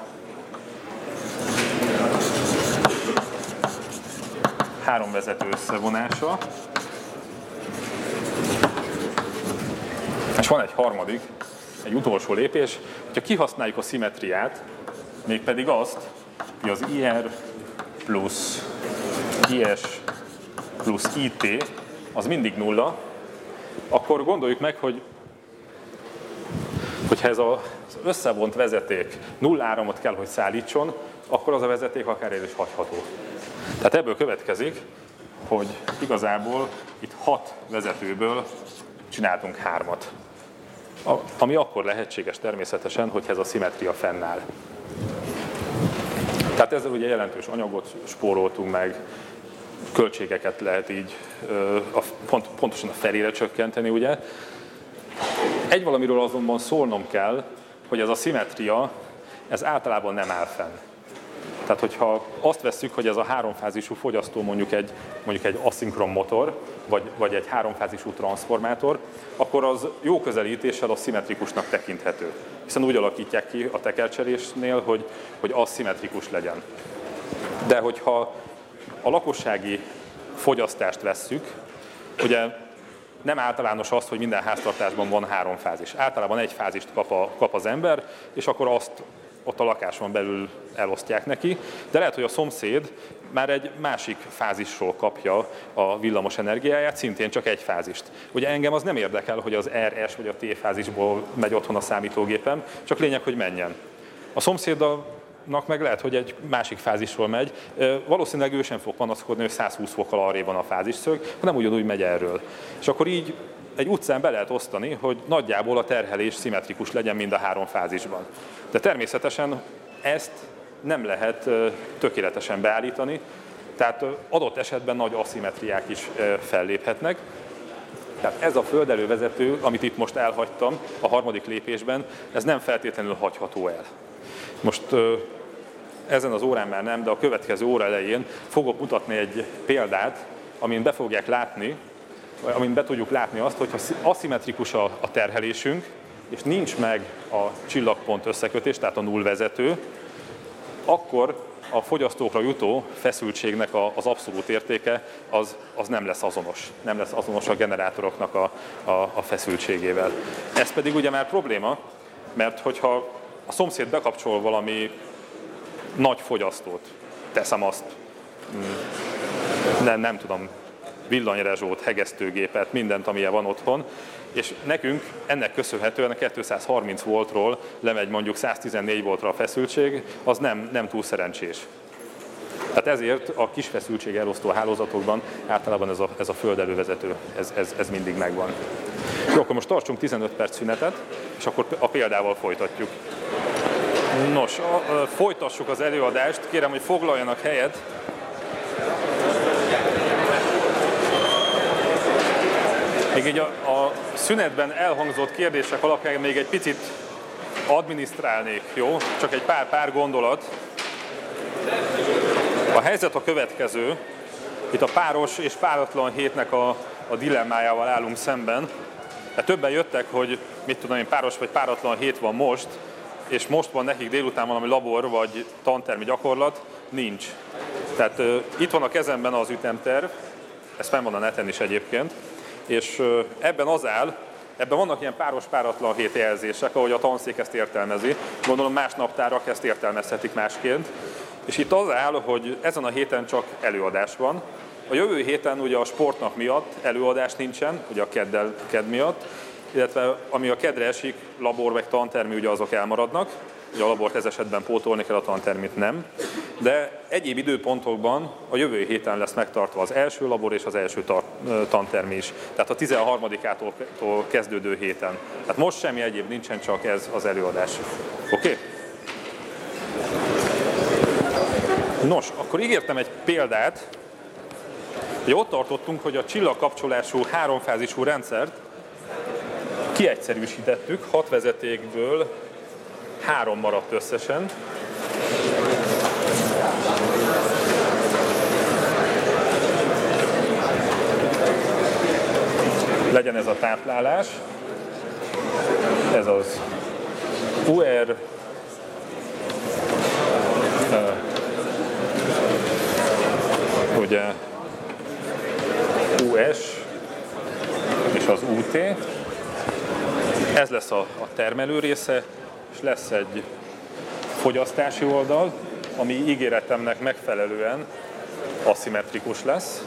három vezető összevonása. És van egy harmadik, egy utolsó lépés, hogyha kihasználjuk a szimmetriát, mégpedig azt, hogy az I R plusz I S plusz I T az mindig nulla, akkor gondoljuk meg, hogy hogyha ez az összevont vezeték nulla áramot kell, hogy szállítson, akkor az a vezeték akár el is hagyható. Tehát ebből következik, hogy igazából itt hat vezetőből csináltunk hármat. Ami akkor lehetséges természetesen, hogy ez a szimmetria fennáll. Tehát ezzel ugye jelentős anyagot spóroltunk meg, költségeket lehet így a, pont, pontosan a felére csökkenteni, ugye. Egy valamiről azonban szólnom kell, hogy ez a szimmetria, ez általában nem áll fenn. Tehát, hogyha azt vesszük, hogy ez a háromfázisú fogyasztó mondjuk egy, mondjuk egy aszinkron motor, vagy, vagy egy háromfázisú transformátor, akkor az jó közelítéssel aszimmetrikusnak tekinthető. Hiszen úgy alakítják ki a tekercserésnél, hogy, hogy aszimmetrikus legyen. De hogyha a lakossági fogyasztást vesszük, ugye nem általános az, hogy minden háztartásban van három fázis. Általában egy fázist kap, a, kap az ember, és akkor azt ott a lakáson belül elosztják neki, de lehet, hogy a szomszéd már egy másik fázisról kapja a villamos energiáját, szintén csak egy fázist. Ugye engem az nem érdekel, hogy az R S vagy a T fázisból megy otthon a számítógépem, csak lényeg, hogy menjen. A szomszédnak meg lehet, hogy egy másik fázisról megy. Valószínűleg ő sem fog panaszkodni, hogy száz húsz fokkal arrébb van a fázisszög, hanem ugyanúgy megy erről. És akkor így egy utcán be lehet osztani, hogy nagyjából a terhelés szimmetrikus legyen mind a három fázisban. De természetesen ezt nem lehet tökéletesen beállítani, tehát adott esetben nagy aszimmetriák is felléphetnek. Tehát ez a földelővezető, amit itt most elhagytam a harmadik lépésben, ez nem feltétlenül hagyható el. Most ezen az órán már nem, de a következő óra elején fogok mutatni egy példát, amin be fogják látni, amin be tudjuk látni azt, hogy ha aszimmetrikus a, a terhelésünk, és nincs meg a csillagpont összekötés, tehát a nullvezető, akkor a fogyasztókra jutó feszültségnek az abszolút értéke az, az nem lesz azonos. Nem lesz azonos a generátoroknak a, a, a feszültségével. Ez pedig ugye már probléma, mert hogyha a szomszéd bekapcsol valami nagy fogyasztót, teszem azt, nem, nem tudom, villanyrezsót, hegesztőgépet, mindent, amilyen van otthon, és nekünk ennek köszönhetően a kétszázharminc voltról lemegy mondjuk száztizennégy voltra a feszültség, az nem, nem túl szerencsés. Tehát ezért a kis feszültség elosztó hálózatokban általában ez a, ez a földelővezető, ez, ez, ez mindig megvan. Jó, akkor most tartsunk tizenöt perc szünetet, és akkor a példával folytatjuk. Nos, a, a, folytassuk az előadást, kérem, hogy foglaljanak helyet. Még így a, a szünetben elhangzott kérdések alapján még egy picit adminisztrálnék, jó? Csak egy pár, pár gondolat. A helyzet a következő. Itt a páros és páratlan hétnek a, a dilemmájával állunk szemben. Hát többen jöttek, hogy mit tudom én, páros vagy páratlan hét van most, és most van nekik délután valami labor vagy tantermi gyakorlat, nincs. Tehát uh, itt van a kezemben az ütemterv, ez fenn van a neten is egyébként, és uh, ebben az áll, ebben vannak ilyen páros-páratlan hét jelzések, ahogy a tanszék ezt értelmezi, gondolom más naptárak ezt értelmezhetik másként, és itt az áll, hogy ezen a héten csak előadás van, a jövő héten ugye a sportnap miatt előadás nincsen, ugye a keddel, kedd miatt, illetve ami a kedre esik, labor vagy tantermi, ugye azok elmaradnak, ugye a labort ez esetben pótolni kell, a tantermit nem, de egyéb időpontokban a jövő héten lesz megtartva az első labor és az első tantermi is, tehát a tizenharmadikától kezdődő héten. Tehát most semmi egyéb nincsen, csak ez az előadás. Oké? Okay? Nos, akkor ígértem egy példát, hogy ott tartottunk, hogy a csillagkapcsolású háromfázisú rendszert kiegyszerűsítettük, hat vezetékből három maradt összesen. Legyen ez a táplálás, ez az u er, uh, ugye u es és az u té. Ez lesz a, a termelő része, és lesz egy fogyasztási oldal, ami ígéretemnek megfelelően aszimmetrikus lesz.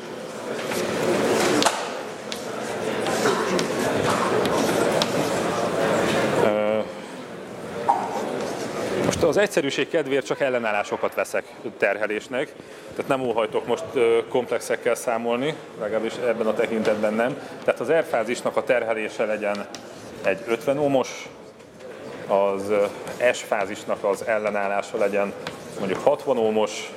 Most az egyszerűség kedvéért csak ellenállásokat veszek terhelésnek, tehát nem óhajtok most komplexekkel számolni, legalábbis ebben a tekintetben nem. Tehát az R-fázisnak a terhelése legyen egy ötven ohmos, az S-fázisnak az ellenállása legyen mondjuk hatvan ohmos,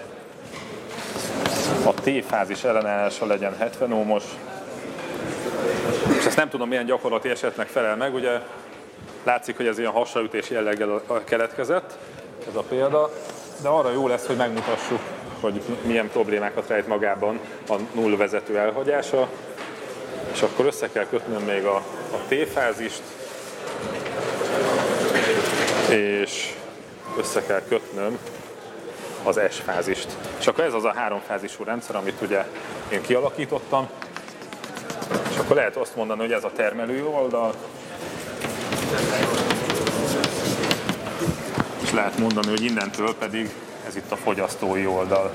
a T-fázis ellenállása legyen hetven ohmos, és ezt nem tudom milyen gyakorlati esetnek felel meg, ugye látszik, hogy ez ilyen hasraütés jelleggel keletkezett, ez a példa, de arra jó lesz, hogy megmutassuk, hogy milyen problémákat rejt magában a null vezető elhagyása, és akkor össze kell kötnöm még a, a T-fázist, és össze kell kötnöm az S-fázist. És akkor ez az a háromfázisú rendszer, amit ugye én kialakítottam, és akkor lehet azt mondani, hogy ez a termelő oldal, és lehet mondani, hogy innentől pedig ez itt a fogyasztói oldal.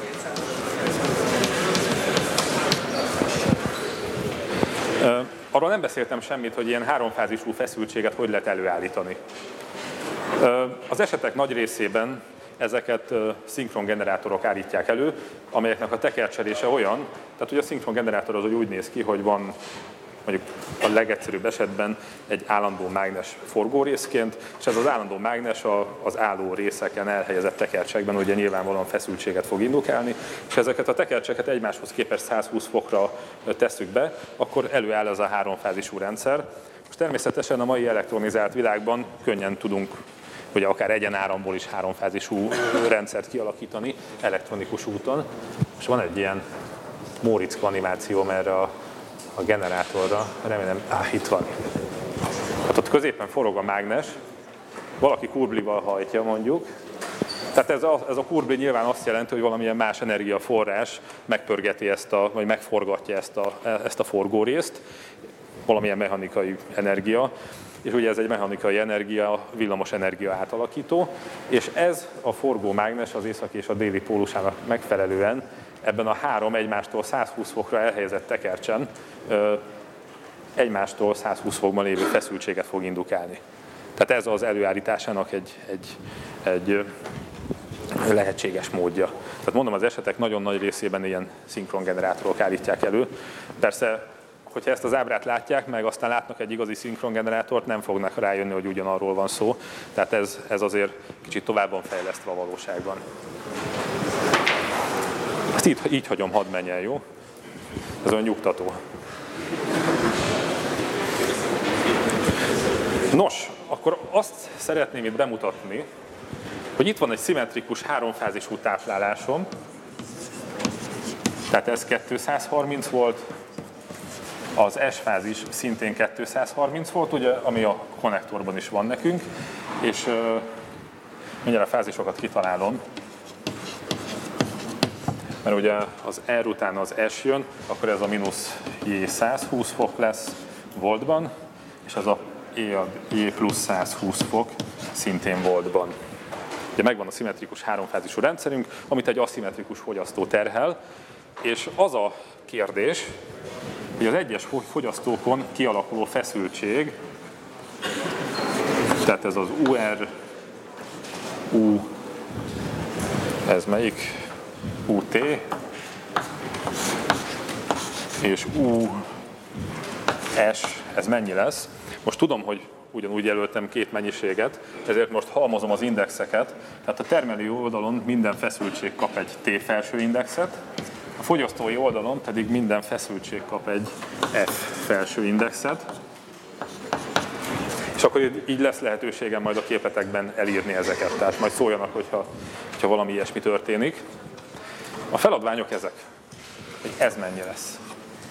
Arról nem beszéltem semmit, hogy ilyen háromfázisú feszültséget hogy lehet előállítani. Az esetek nagy részében ezeket szinkron generátorok állítják elő, amelyeknek a tekercserése olyan, tehát hogy a szinkron generátor az úgy néz ki, hogy van mondjuk a legegyszerűbb esetben egy állandó mágnes forgórészként, és ez az állandó mágnes az álló részeken elhelyezett tekercsekben ugye nyilvánvalóan feszültséget fog indukálni, és ezeket a tekercseket egymáshoz képest százhúsz fokra tesszük be, akkor előáll ez a háromfázisú rendszer. Most természetesen a mai elektronizált világban könnyen tudunk ugye akár egyenáramból is háromfázisú rendszert kialakítani elektronikus úton. És van egy ilyen Móricz animációm erre a, a generátorra, remélem, áh, itt van. Hát ott középen forog a mágnes, valaki kurblival hajtja mondjuk, Tehát ez a, ez a kurbli nyilván azt jelenti, hogy valamilyen más energiaforrás megpörgeti ezt a, vagy megforgatja ezt a, ezt a forgórészt, valamilyen mechanikai energia, és ugye ez egy mechanikai energia, villamos energia átalakító, és ez a forgómágnes az északi és a déli pólusának megfelelően ebben a három egymástól százhúsz fokra elhelyezett tekercsen egymástól százhúsz fokban lévő feszültséget fog indukálni. Tehát ez az előállításának egy, egy, egy lehetséges módja. Tehát mondom, az esetek nagyon nagy részében ilyen szinkrongenerátorok állítják elő. Persze, hogyha ezt az ábrát látják, meg aztán látnak egy igazi szinkrongenerátort, nem fognak rájönni, hogy ugyanarról van szó. Tehát ez, ez azért kicsit tovább van fejlesztve a valóságban. Ezt így, így hagyom, hadd menjen, jó? Ez olyan nyugtató. Nos, akkor azt szeretném itt bemutatni, hogy itt van egy szimmetrikus háromfázisú táplálásom, tehát ez kétszázharminc volt, az S-fázis szintén kétszázharminc volt, ugye, ami a konnektorban is van nekünk, és uh, mindjárt a fázisokat kitalálom, mert ugye az R után az S jön, akkor ez a mínusz J százhúsz fok lesz voltban, és az a E, a J plusz százhúsz fok szintén voltban. Ugye megvan a szimmetrikus háromfázisú rendszerünk, amit egy aszimmetrikus fogyasztó terhel, és az a kérdés, hogy az egyes fogyasztókon kialakuló feszültség, tehát ez az u er, U, ez melyik? u té, és u es, ez mennyi lesz? Most tudom, hogy ugyanúgy jelöltem két mennyiséget, ezért most halmozom az indexeket, tehát a termelő oldalon minden feszültség kap egy T felső indexet, a fogyasztói oldalon pedig minden feszültség kap egy F felső indexet, és akkor így lesz lehetőségem majd a képetekben elírni ezeket, tehát majd szóljanak, hogyha, hogyha valami ilyesmi történik. A feladványok ezek, hogy ez mennyi lesz.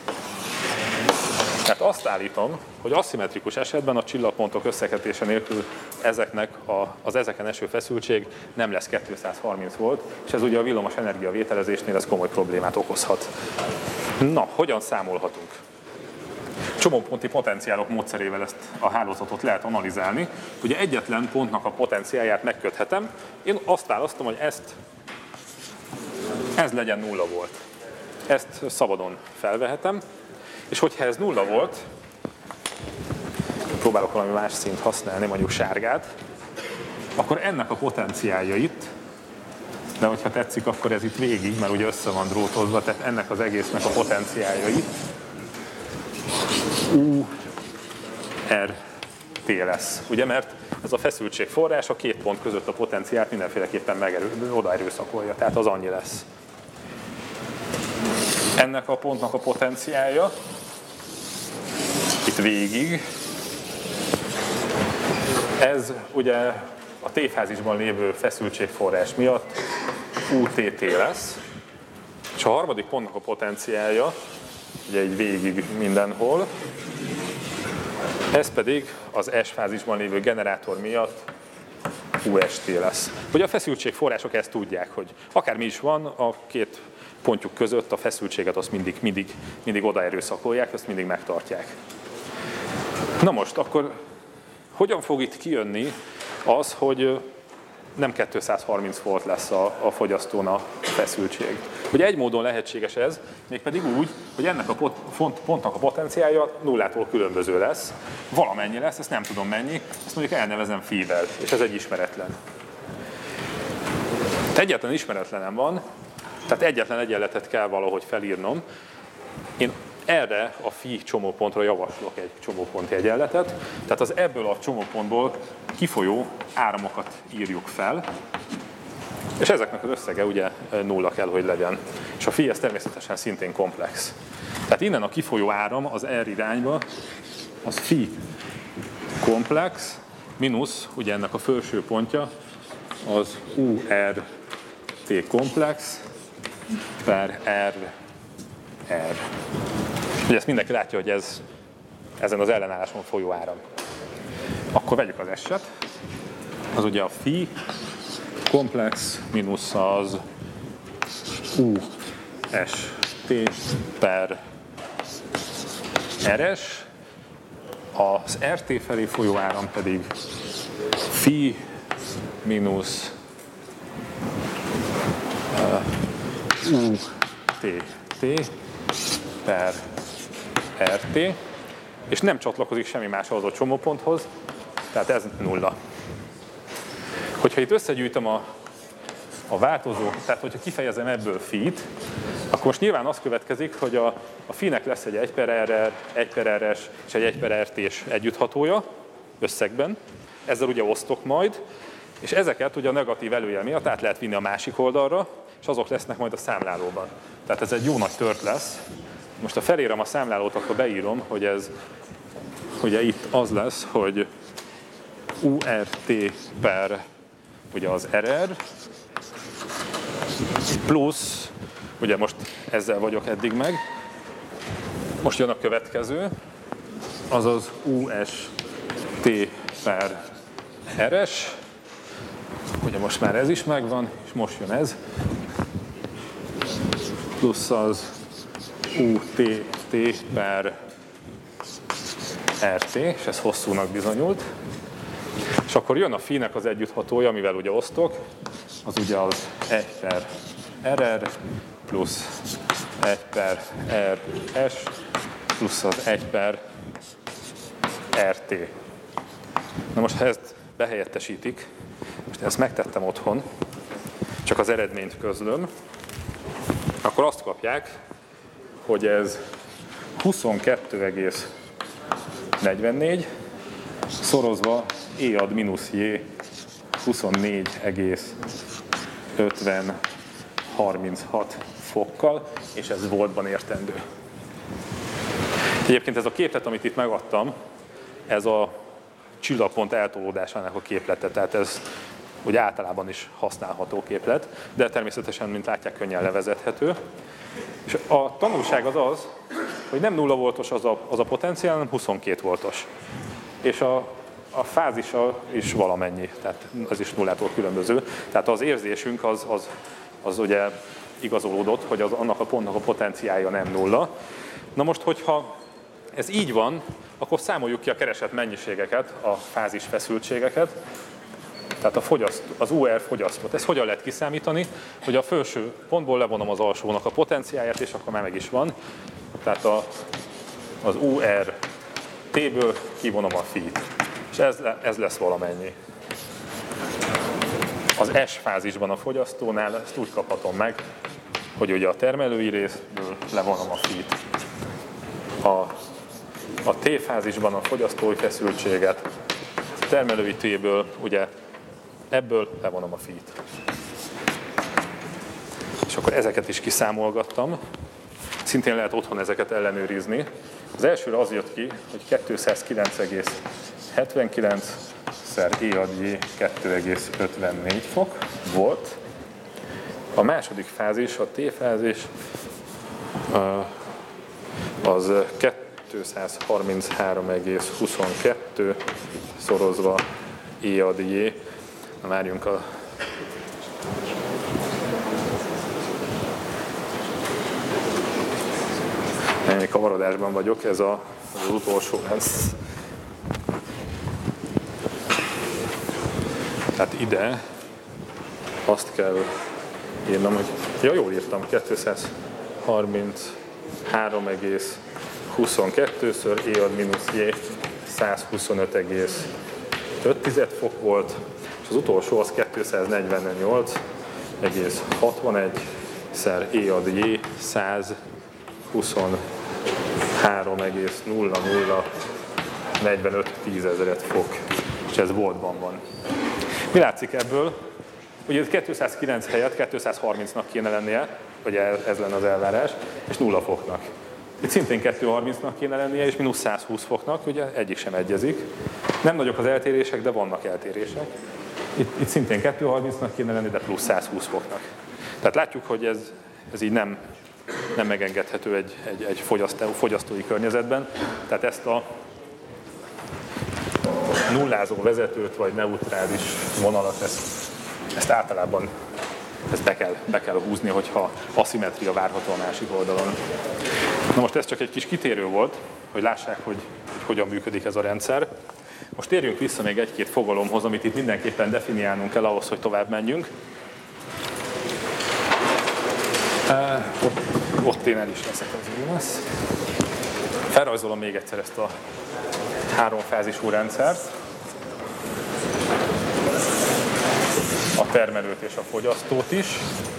Tehát azt állítom, hogy aszimmetrikus esetben a csillagpontok összekötése nélkül ezeknek a, az ezeken eső feszültség nem lesz kétszázharminc volt, és ez ugye a villamos energia vételezésnél ez komoly problémát okozhat. Na, hogyan számolhatunk? Csomóponti potenciálok módszerével ezt a hálózatot lehet analizálni. Ugye egyetlen pontnak a potenciálját megköthetem. Én azt választom, hogy ezt, ez legyen nulla volt. Ezt szabadon felvehetem. És hogyha ez nulla volt, próbálok valami más színt használni, mondjuk sárgát, akkor ennek a potenciálja itt, de hogyha tetszik, akkor ez itt végig, mert ugye össze van drótozva, tehát ennek az egésznek a potenciálja itt, U R T lesz. Ugye, mert ez a feszültség forrás a két pont között a potenciált mindenféleképpen megerő, odaerőszakolja, tehát az annyi lesz. Ennek a pontnak a potenciálja itt végig. Ez ugye a T-fázisban lévő feszültségforrás miatt U T T lesz, és a harmadik pontnak a potenciálja, ugye egy végig mindenhol, ez pedig az S-fázisban lévő generátor miatt U S T lesz. Ugye a feszültségforrások ezt tudják, hogy akármi is van, a két pontjuk között a feszültséget azt mindig, mindig, mindig odaerőszakolják, azt mindig megtartják. Na most, akkor hogyan fog itt kijönni az, hogy nem kétszázharminc volt lesz a, a fogyasztón a feszültség? Ugye egy módon lehetséges ez, mégpedig úgy, hogy ennek a pot, font, pontnak a potenciálja nullától különböző lesz, valamennyi lesz, ezt nem tudom mennyi, ezt mondjuk elnevezem phi-vel, és ez egy ismeretlen. Egyetlen ismeretlenem van, tehát egyetlen egyenletet kell valahogy felírnom. Én erre a phi csomópontra javaslok egy csomóponti egyenletet, tehát az ebből a csomópontból kifolyó áramokat írjuk fel, és ezeknek az összege ugye nulla kell, hogy legyen. És a phi ez természetesen szintén komplex. Tehát innen a kifolyó áram az R irányba, az phi komplex, mínusz, ugye ennek a felső pontja, az U R T komplex, per R, R. Ugye ezt mindenki látja, hogy ez ezen az ellenálláson folyó áram. Akkor vegyük az S-et, az ugye a phi komplex mínusz az u es té per rs, az er té felé folyó áram pedig phi mínusz uh, u té té per er té, és nem csatlakozik semmi máshoz a csomóponthoz, tehát ez nulla. Hogyha itt összegyűjtöm a, a változó, tehát hogyha kifejezem ebből phi-t, akkor most nyilván az következik, hogy a, a phi-nek lesz egy egy per er, egy per rs és egy egy per er té-s együtthatója összegben. Ezzel ugye osztok majd, és ezeket ugye a negatív előjel miatt át lehet vinni a másik oldalra, és azok lesznek majd a számlálóban. Tehát ez egy jó nagy tört lesz. Most ha felírem a számlálót, akkor beírom, hogy ez ugye itt az lesz, hogy u er té per ugye az er plusz, ugye most ezzel vagyok eddig meg, most jön a következő, azaz u es té per rs, ugye most már ez is megvan, és most jön ez, plusz az u té té per er té, és ez hosszúnak bizonyult. És akkor jön a phi-nek az együtthatója, amivel ugye osztok, az ugye az egy per er plusz egy per rs plusz az egy per er té. Na most ha ezt behelyettesítik, most ezt megtettem otthon, csak az eredményt közlöm, akkor azt kapják, hogy ez huszonkettő egész negyvennégy szorozva e ad mínusz j huszonnégy egész ötven harminchat fokkal, és ez voltban értendő. Egyébként ez a képlet, amit itt megadtam, ez a csillagpont eltolódásának a képlete, tehát ez ugye általában is használható képlet, de természetesen, mint látják, könnyen levezethető. És a tanulság az az, hogy nem nulla voltos az a, az a potenciál, hanem huszonkét voltos. És a, a fázisa is valamennyi, tehát ez is nullától különböző. Tehát az érzésünk az, az, az ugye igazolódott, hogy az, annak a pontnak a potenciálja nem nulla. Na most, hogyha ez így van, akkor számoljuk ki a keresett mennyiségeket, a fázis feszültségeket, tehát a fogyaszt, az u er fogyasztott. Ezt hogyan lehet kiszámítani? Hogy a felső pontból levonom az alsónak a potenciáját, és akkor már meg is van. Tehát a, az u er té-ből kivonom a phi-t. És ez, ez lesz valamennyi. Az S fázisban a fogyasztónál ezt úgy kaphatom meg, hogy ugye a termelői részből levonom a phi-t. A, a T fázisban a fogyasztói feszültséget, a termelői T-ből ugye ebből levonom a phi-t. És akkor ezeket is kiszámolgattam. Szintén lehet otthon ezeket ellenőrizni. Az elsőre az jött ki, hogy kétszázkilenc egész hetvenkilenc szer E ad J kettő egész ötvennégy fok volt. A második fázis, a T fázis, az kétszázharminchárom egész huszonkettő szorozva E ad J. Na, várjunk a... Én kavarodásban vagyok, ez a, az utolsó lesz. Tehát ide azt kell írnom, hogy... Ja, jól írtam, kétszázharminchárom egész huszonkettő ször E ad mínusz J százhuszonöt egész öt fok volt, és az utolsó az kétszáznegyvennyolc egész hatvanegy szer E ad J százhuszonhárom egész nulla nulla negyvenöt tízezred fok, és ez voltban van. Mi látszik ebből? Ugye ez kétszázkilenc helyett kétszázharmincnak kéne lennie, hogy ez lenne az elvárás, és nulla foknak. Itt szintén kétszázharmincnak kéne lennie, és mínusz százhúsz foknak, ugye egyik sem egyezik. Nem nagyok az eltérések, de vannak eltérések. Itt, itt szintén kétszázharmincnak kéne lenni, de plusz százhúsz foknak. Tehát látjuk, hogy ez, ez így nem, nem megengedhető egy, egy, egy fogyasztó, fogyasztói környezetben. Tehát ezt a nullázó vezetőt, vagy neutrális vonalat, ezt ezt általában ezt be kell, be kell húzni, hogyha aszimmetria várható a másik oldalon. Na most ez csak egy kis kitérő volt, hogy lássák, hogy, hogy hogyan működik ez a rendszer. Most térjünk vissza még egy-két fogalomhoz, amit itt mindenképpen definiálnunk kell ahhoz, hogy tovább menjünk. Uh, ott, ott én el is leszek, az jó lesz. Felrajzolom még egyszer ezt a háromfázisú rendszert. A termelőt és a fogyasztót is.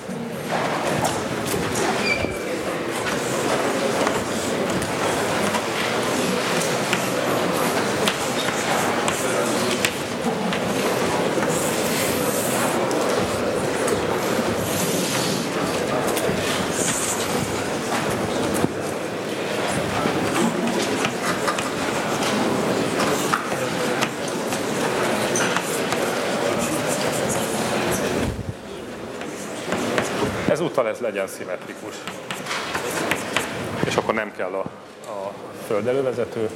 Ezúttal ez legyen szimmetrikus. És akkor nem kell a, a földelővezető.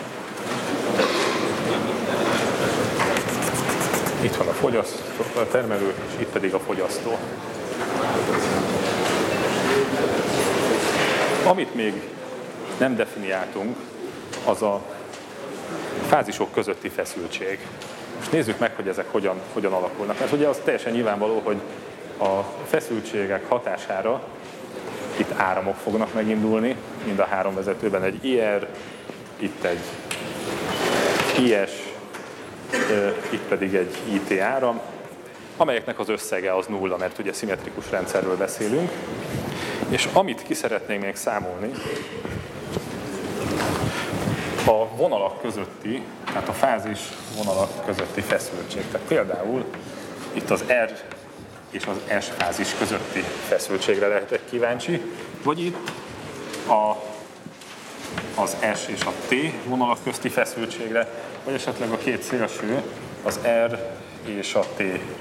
Itt van a fogyasztó, a termelő, és itt pedig a fogyasztó. Amit még nem definiáltunk, az a fázisok közötti feszültség. Most nézzük meg, hogy ezek hogyan, hogyan alakulnak. Mert ugye az teljesen nyilvánvaló, hogy a feszültségek hatására itt áramok fognak megindulni, mind a három vezetőben egy I R, itt egy I S, itt pedig egy I T áram, amelyeknek az összege az nulla, mert ugye szimmetrikus rendszerről beszélünk. És amit ki szeretnénk még számolni, a vonalak közötti, tehát a fázis vonalak közötti feszültség. Tehát például itt az R és az S fázis közötti feszültségre lehetek kíváncsi, vagy itt a, az S és a T vonalak közti feszültségre, vagy esetleg a két szélső, az R és a T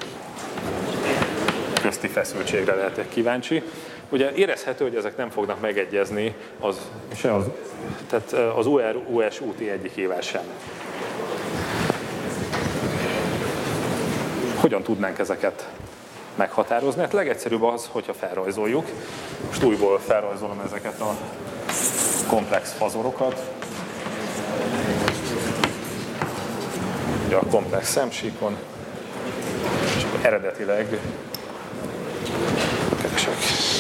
közti feszültségre lehetek kíváncsi. Ugye érezhető, hogy ezek nem fognak megegyezni az, se az, tehát az U R, U S, U T egyikével sem. Hogyan tudnánk ezeket meghatározni? Hát legegyszerűbb az, hogyha felrajzoljuk. Most újból felrajzolom ezeket a komplex fazorokat. Ugye a komplex szemsíkon, és akkor eredetileg keresek.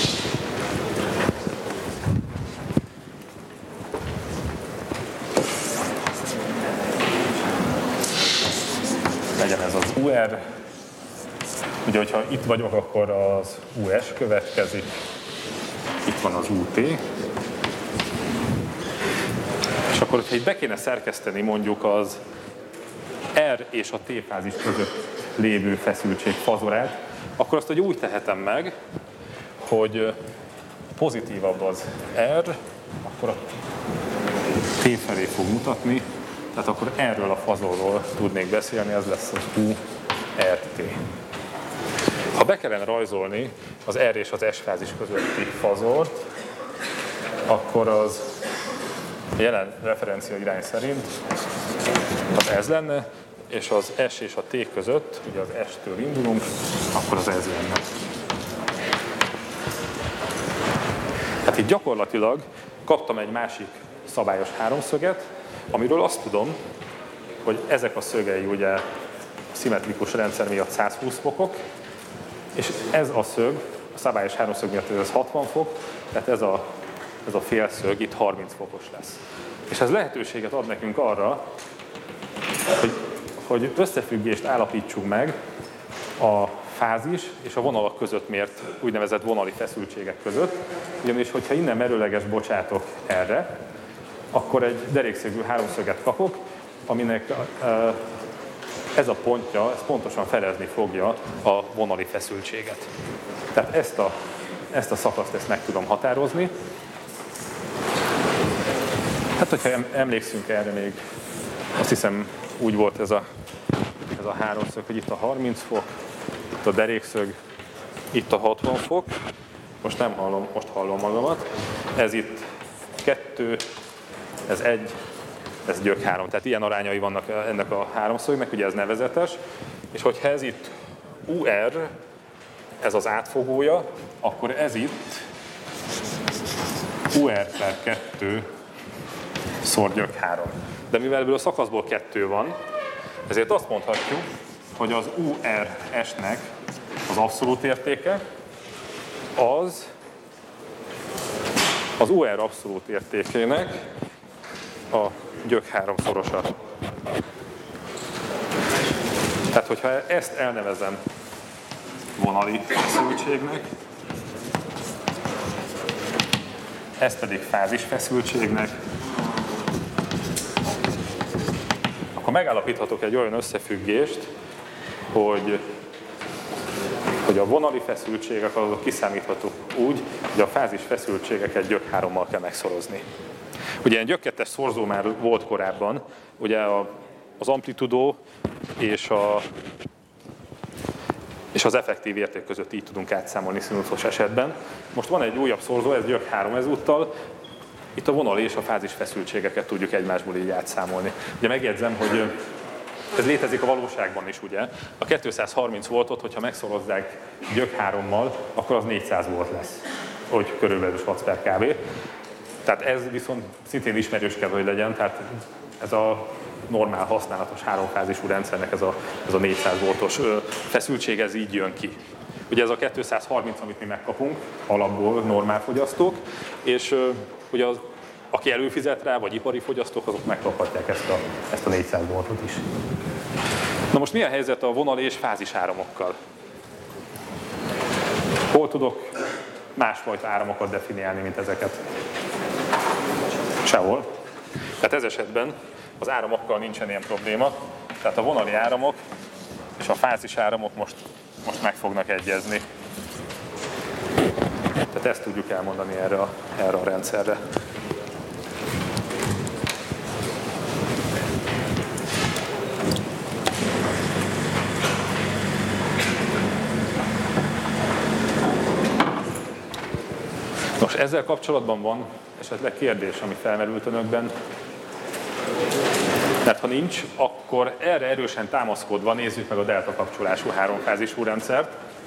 Legyen ez az U R. Ugye, hogyha itt vagyok, akkor az U S következik. Itt van az U T. És akkor, hogyha itt be kéne szerkeszteni mondjuk az R és a T fázis között lévő feszültség fazorát, akkor azt, hogy úgy tehetem meg, hogy pozitívabb az R, akkor a T felé fog mutatni, tehát akkor erről a fazorról tudnék beszélni, ez lesz az U R T. Ha be kellene rajzolni az R és az S fázis közötti fazort, akkor az jelen referencia irány szerint az ez lenne, és az S és a T között, ugye az S-től indulunk, akkor az ez lenne. Tehát itt gyakorlatilag kaptam egy másik szabályos háromszöget, amiről azt tudom, hogy ezek a szögei ugye a szimmetrikus rendszer miatt száz húsz fokok, és ez a szög, a szabályos háromszög miatt ez hatvan fok, tehát ez a, ez a félszög itt harminc fokos lesz. És ez lehetőséget ad nekünk arra, hogy, hogy összefüggést állapítsunk meg a fázis és a vonalak között mért úgynevezett vonali feszültségek között, ugyanis hogyha innen merőleges bocsátok erre, akkor egy derékszögű háromszöget kapok, aminek ez a pontja, ez pontosan felezni fogja a vonali feszültséget. Tehát ezt a, ezt a szakaszt ezt meg tudom határozni. Hát, hogyha emlékszünk erre még, azt hiszem úgy volt ez a, ez a háromszög, hogy itt a harminc fok, itt a derékszög, itt a hatvan fok. Most nem hallom, most hallom magamat. Ez itt kettő, ez egy, ez gyök három. Tehát ilyen arányai vannak ennek a háromszögnek, ugye ez nevezetes. És hogyha ez itt u er, ez az átfogója, akkor ez itt u er per kettő szor gyök három. De mivel ebből a szakaszból kettő van, ezért azt mondhatjuk, hogy az u er es-nek az abszolút értéke az az u er abszolút értékének a gyök háromszorosa. Tehát, hogyha ezt elnevezem vonali feszültségnek, ezt pedig fázis feszültségnek, akkor megállapíthatok egy olyan összefüggést, hogy, hogy a vonali feszültségek azok kiszámíthatók úgy, hogy a fázis feszültségeket gyök hárommal kell megszorozni. Ugye egy gyök kettes szorzó már volt korábban, ugye a, az amplitudó és, a, és az effektív érték között így tudunk átszámolni szinuszos esetben. Most van egy újabb szorzó, ez gyök három ezúttal, itt a vonali és a fázis feszültségeket tudjuk egymásból így átszámolni. Ugye megjegyzem, hogy ez létezik a valóságban is, ugye. A kétszázharminc voltot, hogyha megszorozzák gyök hárommal, akkor az négyszáz volt lesz, hogy körülbelül watt per kb. Tehát ez viszont szintén ismerős kell, hogy legyen, tehát ez a normál használatos háromfázisú rendszernek ez a, ez a négyszáz voltos feszültség, ez így jön ki. Ugye ez a kétszázharminc, amit mi megkapunk, alapból normál fogyasztók, és ugye az, aki előfizet rá, vagy ipari fogyasztók, azok megkaphatják ezt a, ezt a négyszáz voltot is. Na most mi a helyzet a vonali és fázis áramokkal? Hol tudok másfajta áramokat definiálni, mint ezeket? Sehol. Tehát ez esetben az áramokkal nincsen ilyen probléma. Tehát a vonali áramok és a fázis áramok most, most meg fognak egyezni. Tehát ezt tudjuk elmondani erre a, erre a rendszerre. Nos, ezzel kapcsolatban van esetleg kérdés, ami felmerült önökben. Mert ha nincs, akkor erre erősen támaszkodva nézzük meg a delta kapcsolású háromfázisú rendszert.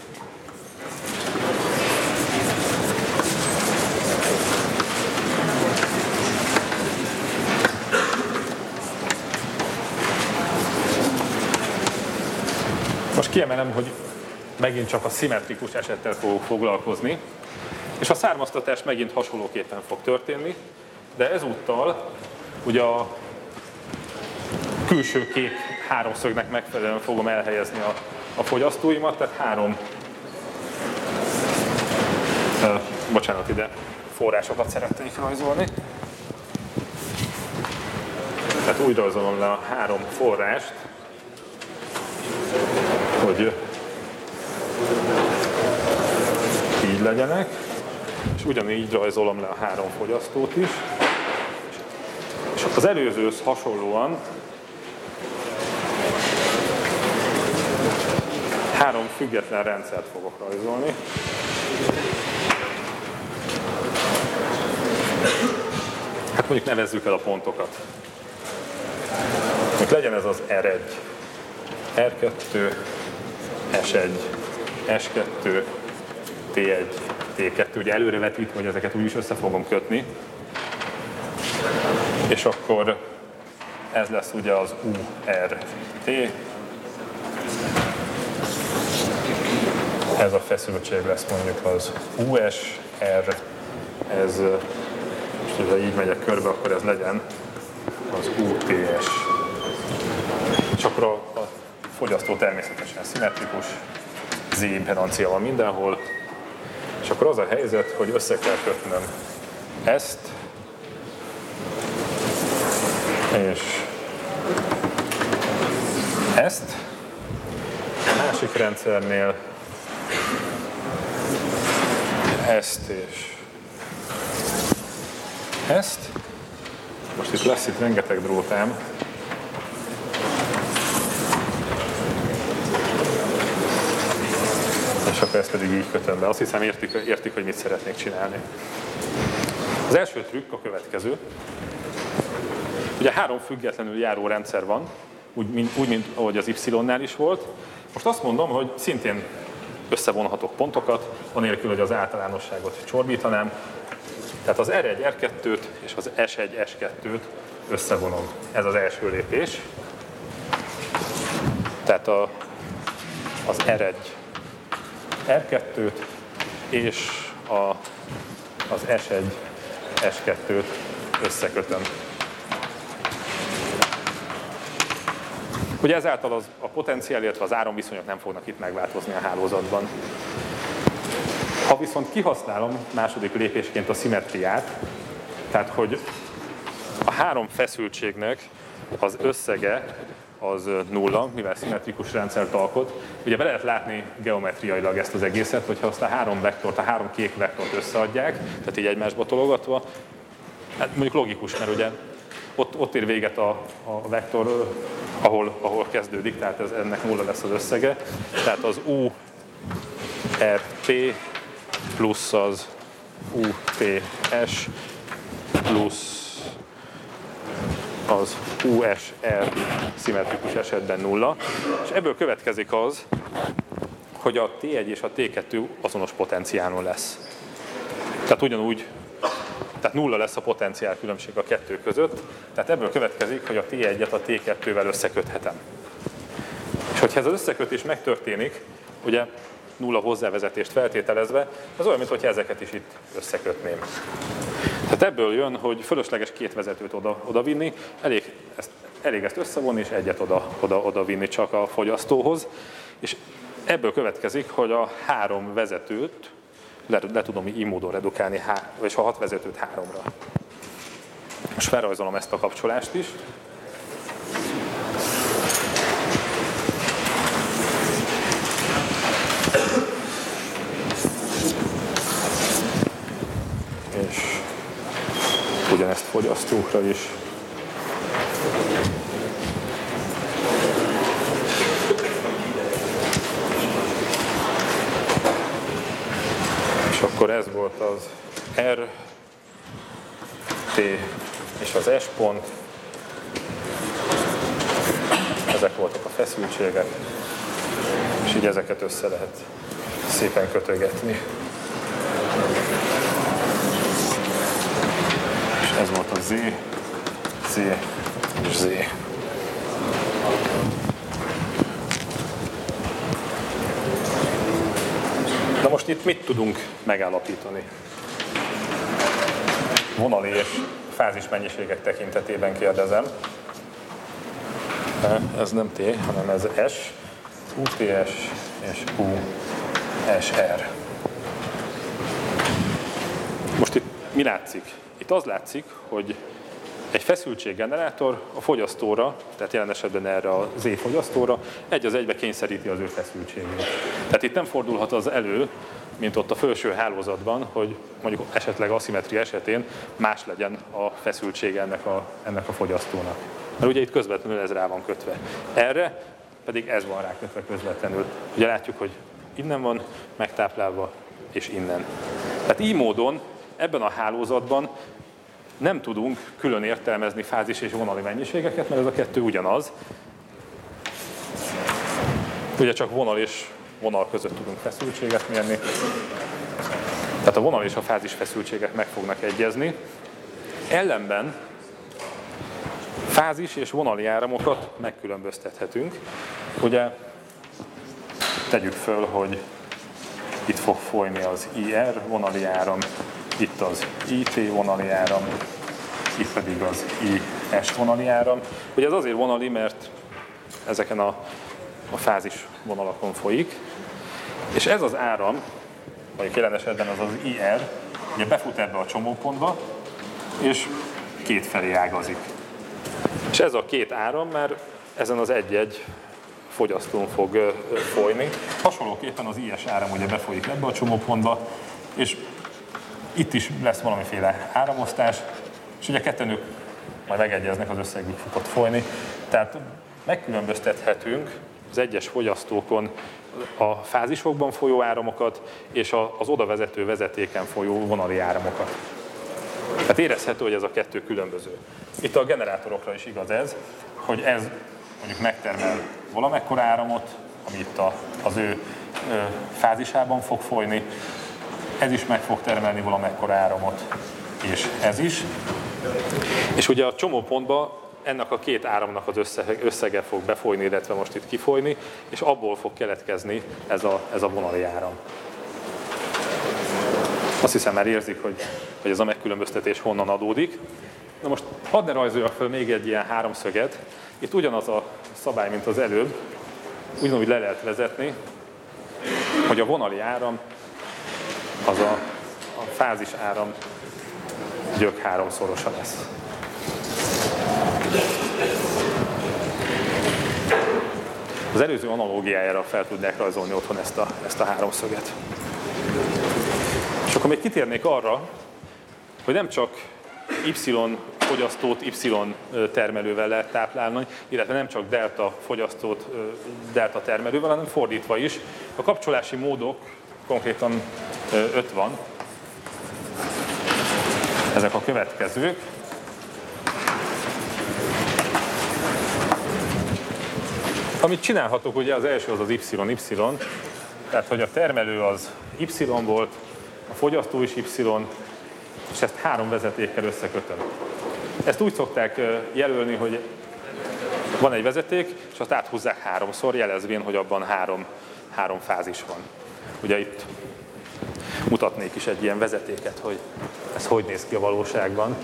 Most kiemelem, hogy megint csak a szimmetrikus esettel fogok foglalkozni, és a származtatás megint hasonlóképpen fog történni, de ezúttal ugye a külső két háromszögnek megfelelően fogom elhelyezni a, a fogyasztóimat, tehát három, uh, bocsánat, ide forrásokat szeretnék rajzolni. Tehát úgy rajzolom le a három forrást, hogy így legyenek, és ugyanígy rajzolom le a három fogyasztót is. És az előzőhöz hasonlóan három független rendszert fogok rajzolni. Hát mondjuk nevezzük el a pontokat. Mondjuk legyen ez az er egy, er kettő, es egy, es kettő, té egy, té kettő. Ugye előrevetítve, hogy ezeket úgyis össze fogom kötni. És akkor ez lesz ugye az u er té. Ez a feszültség lesz mondjuk az u es er, ez, és ha így megyek körbe, akkor ez legyen az u té es. És akkor a, a fogyasztó természetesen szimmetrikus, Z impedancia van mindenhol, és akkor az a helyzet, hogy össze kell kötnöm ezt, és ezt, a másik rendszernél ezt és ezt. Most itt lesz itt rengeteg drótám. És akkor ezt pedig így kötöm be. Azt hiszem értik, értik, hogy mit szeretnék csinálni. Az első trükk a következő. Ugye három függetlenül járó rendszer van, úgy, mint, úgy, mint ahogy az Y-nál is volt, Most azt mondom, hogy szintén összevonhatok pontokat, anélkül, hogy az általánosságot csorbítanám. Tehát az er egy er kettőt és az es egy es kettőt összevonom. Ez az első lépés. Tehát a, az er egy er kettőt és a, az es egy es kettőt összekötöm. Ugye ezáltal az, a potenciál, illetve az áramviszonyok nem fognak itt megváltozni a hálózatban. Ha viszont kihasználom második lépésként a szimmetriát, tehát hogy a három feszültségnek az összege az nulla, mivel szimmetrikus rendszert alkot. Ugye be lehet látni geometriailag ezt az egészet, hogyha azt a három vektort, a három kék vektort összeadják, tehát így egymásba tologatva, hát mondjuk logikus, mert ugye ott, ott ér véget a, a vektor, ahol, ahol kezdődik, tehát ez, ennek nulla lesz az összege. Tehát az u er té plusz az u té es plusz az u es er szimmetrikus esetben nulla, és ebből következik az, hogy a té egy és a té kettő azonos potenciálon lesz. Tehát ugyanúgy, tehát nulla lesz a potenciál különbség a kettő között, tehát ebből következik, hogy a té egyet a té kettővel összeköthetem. És hogyha ez az összekötés megtörténik, ugye nulla hozzávezetést feltételezve, az olyan, mintha ezeket is itt összekötném. Tehát ebből jön, hogy fölösleges két vezetőt oda, oda vinni, elég ezt, elég ezt összevonni és egyet oda, oda, oda vinni csak a fogyasztóhoz. És ebből következik, hogy a három vezetőt le, le tudom így módon redukálni, há, vagy a hat vezetőt háromra. Most felrajzolom ezt a kapcsolást is. És ugyanezt fogyasztókra is. És akkor ez volt az R, T és az S pont. Ezek voltak a feszültségek, és így ezeket össze lehet szépen kötögetni. És ez volt a Z, Z és Z. Na most itt mit tudunk megállapítani? Vonali és fázis mennyiségek tekintetében kérdezem. Ez nem T, hanem ez S, u té es és u es er. Most itt mi látszik? Itt az látszik, hogy egy feszültséggenerátor a fogyasztóra, tehát jelen esetben erre a Z fogyasztóra, egy az egybe kényszeríti az ő feszültségét. Tehát itt nem fordulhat az elő, mint ott a felső hálózatban, hogy mondjuk esetleg aszimmetria esetén más legyen a feszültsége ennek a, ennek a fogyasztónak. Mert ugye itt közvetlenül ez rá van kötve. Erre pedig ez van rákötve közvetlenül. Ugye látjuk, hogy innen van megtáplálva, és innen. Tehát így módon ebben a hálózatban nem tudunk külön értelmezni fázis és vonali mennyiségeket, mert ez a kettő ugyanaz. Ugye csak vonal és vonal között tudunk feszültséget mérni. Tehát a vonal és a fázis feszültségek meg fognak egyezni. Ellenben fázis és vonali áramokat megkülönböztethetünk. Ugye tegyük föl, hogy itt fog folyni az i er vonali áram, itt az i té vonali áram, itt pedig az i es vonali áram. Ugye ez azért vonali, mert ezeken a, a fázis vonalakon folyik, és ez az áram, mondjuk jelen esetben az az i er, ugye befut ebbe a csomópontba, és két felé ágazik. És ez a két áram már ezen az egy-egy fogyasztón fog folyni. Hasonlóképpen az i es áram ugye befolyik ebbe a csomópontba, és itt is lesz valamiféle áramosztás, és ugye ketten ők majd megegyeznek, az összegük fog ott folyni. Tehát megkülönböztethetünk az egyes fogyasztókon a fázisokban folyó áramokat és az oda vezető vezetéken folyó vonali áramokat. Tehát érezhető, hogy ez a kettő különböző. Itt a generátorokra is igaz ez, hogy ez mondjuk megtermel valamekkora áramot, ami itt a, az ő ö, fázisában fog folyni. Ez is meg fog termelni valamekkora áramot, és ez is. És ugye a csomópontban ennek a két áramnak az összege, összege fog befolyni, illetve most itt kifolyni, és abból fog keletkezni ez a, ez a vonali áram. Azt hiszem már érzik, hogy, hogy ez a megkülönböztetés honnan adódik. Na most hadd ne rajzoljak fel még egy ilyen háromszöget. Itt ugyanaz a szabály, mint az előbb, ugyanúgy le lehet vezetni, hogy a vonali áram az a, a fázis áram gyök háromszorosa lesz. Az előző analógiájára fel tudják rajzolni otthon ezt a, ezt a háromszöget. És akkor még kitérnék arra, hogy nem csak Y fogyasztót Y termelővel lehet táplálni, illetve nem csak delta fogyasztót delta termelővel, hanem fordítva is. A kapcsolási módok konkrétan öt van. Ezek a következők. Amit csinálhatok, ugye az első az az Y Y, tehát hogy a termelő az Y volt, a fogyasztó is Y, és ezt három vezetékkel összekötöm. Ezt úgy szokták jelölni, hogy van egy vezeték, és azt áthúzzák háromszor, jelezvén, hogy abban három, három fázis van. Ugye itt mutatnék is egy ilyen vezetéket, hogy ez hogy néz ki a valóságban.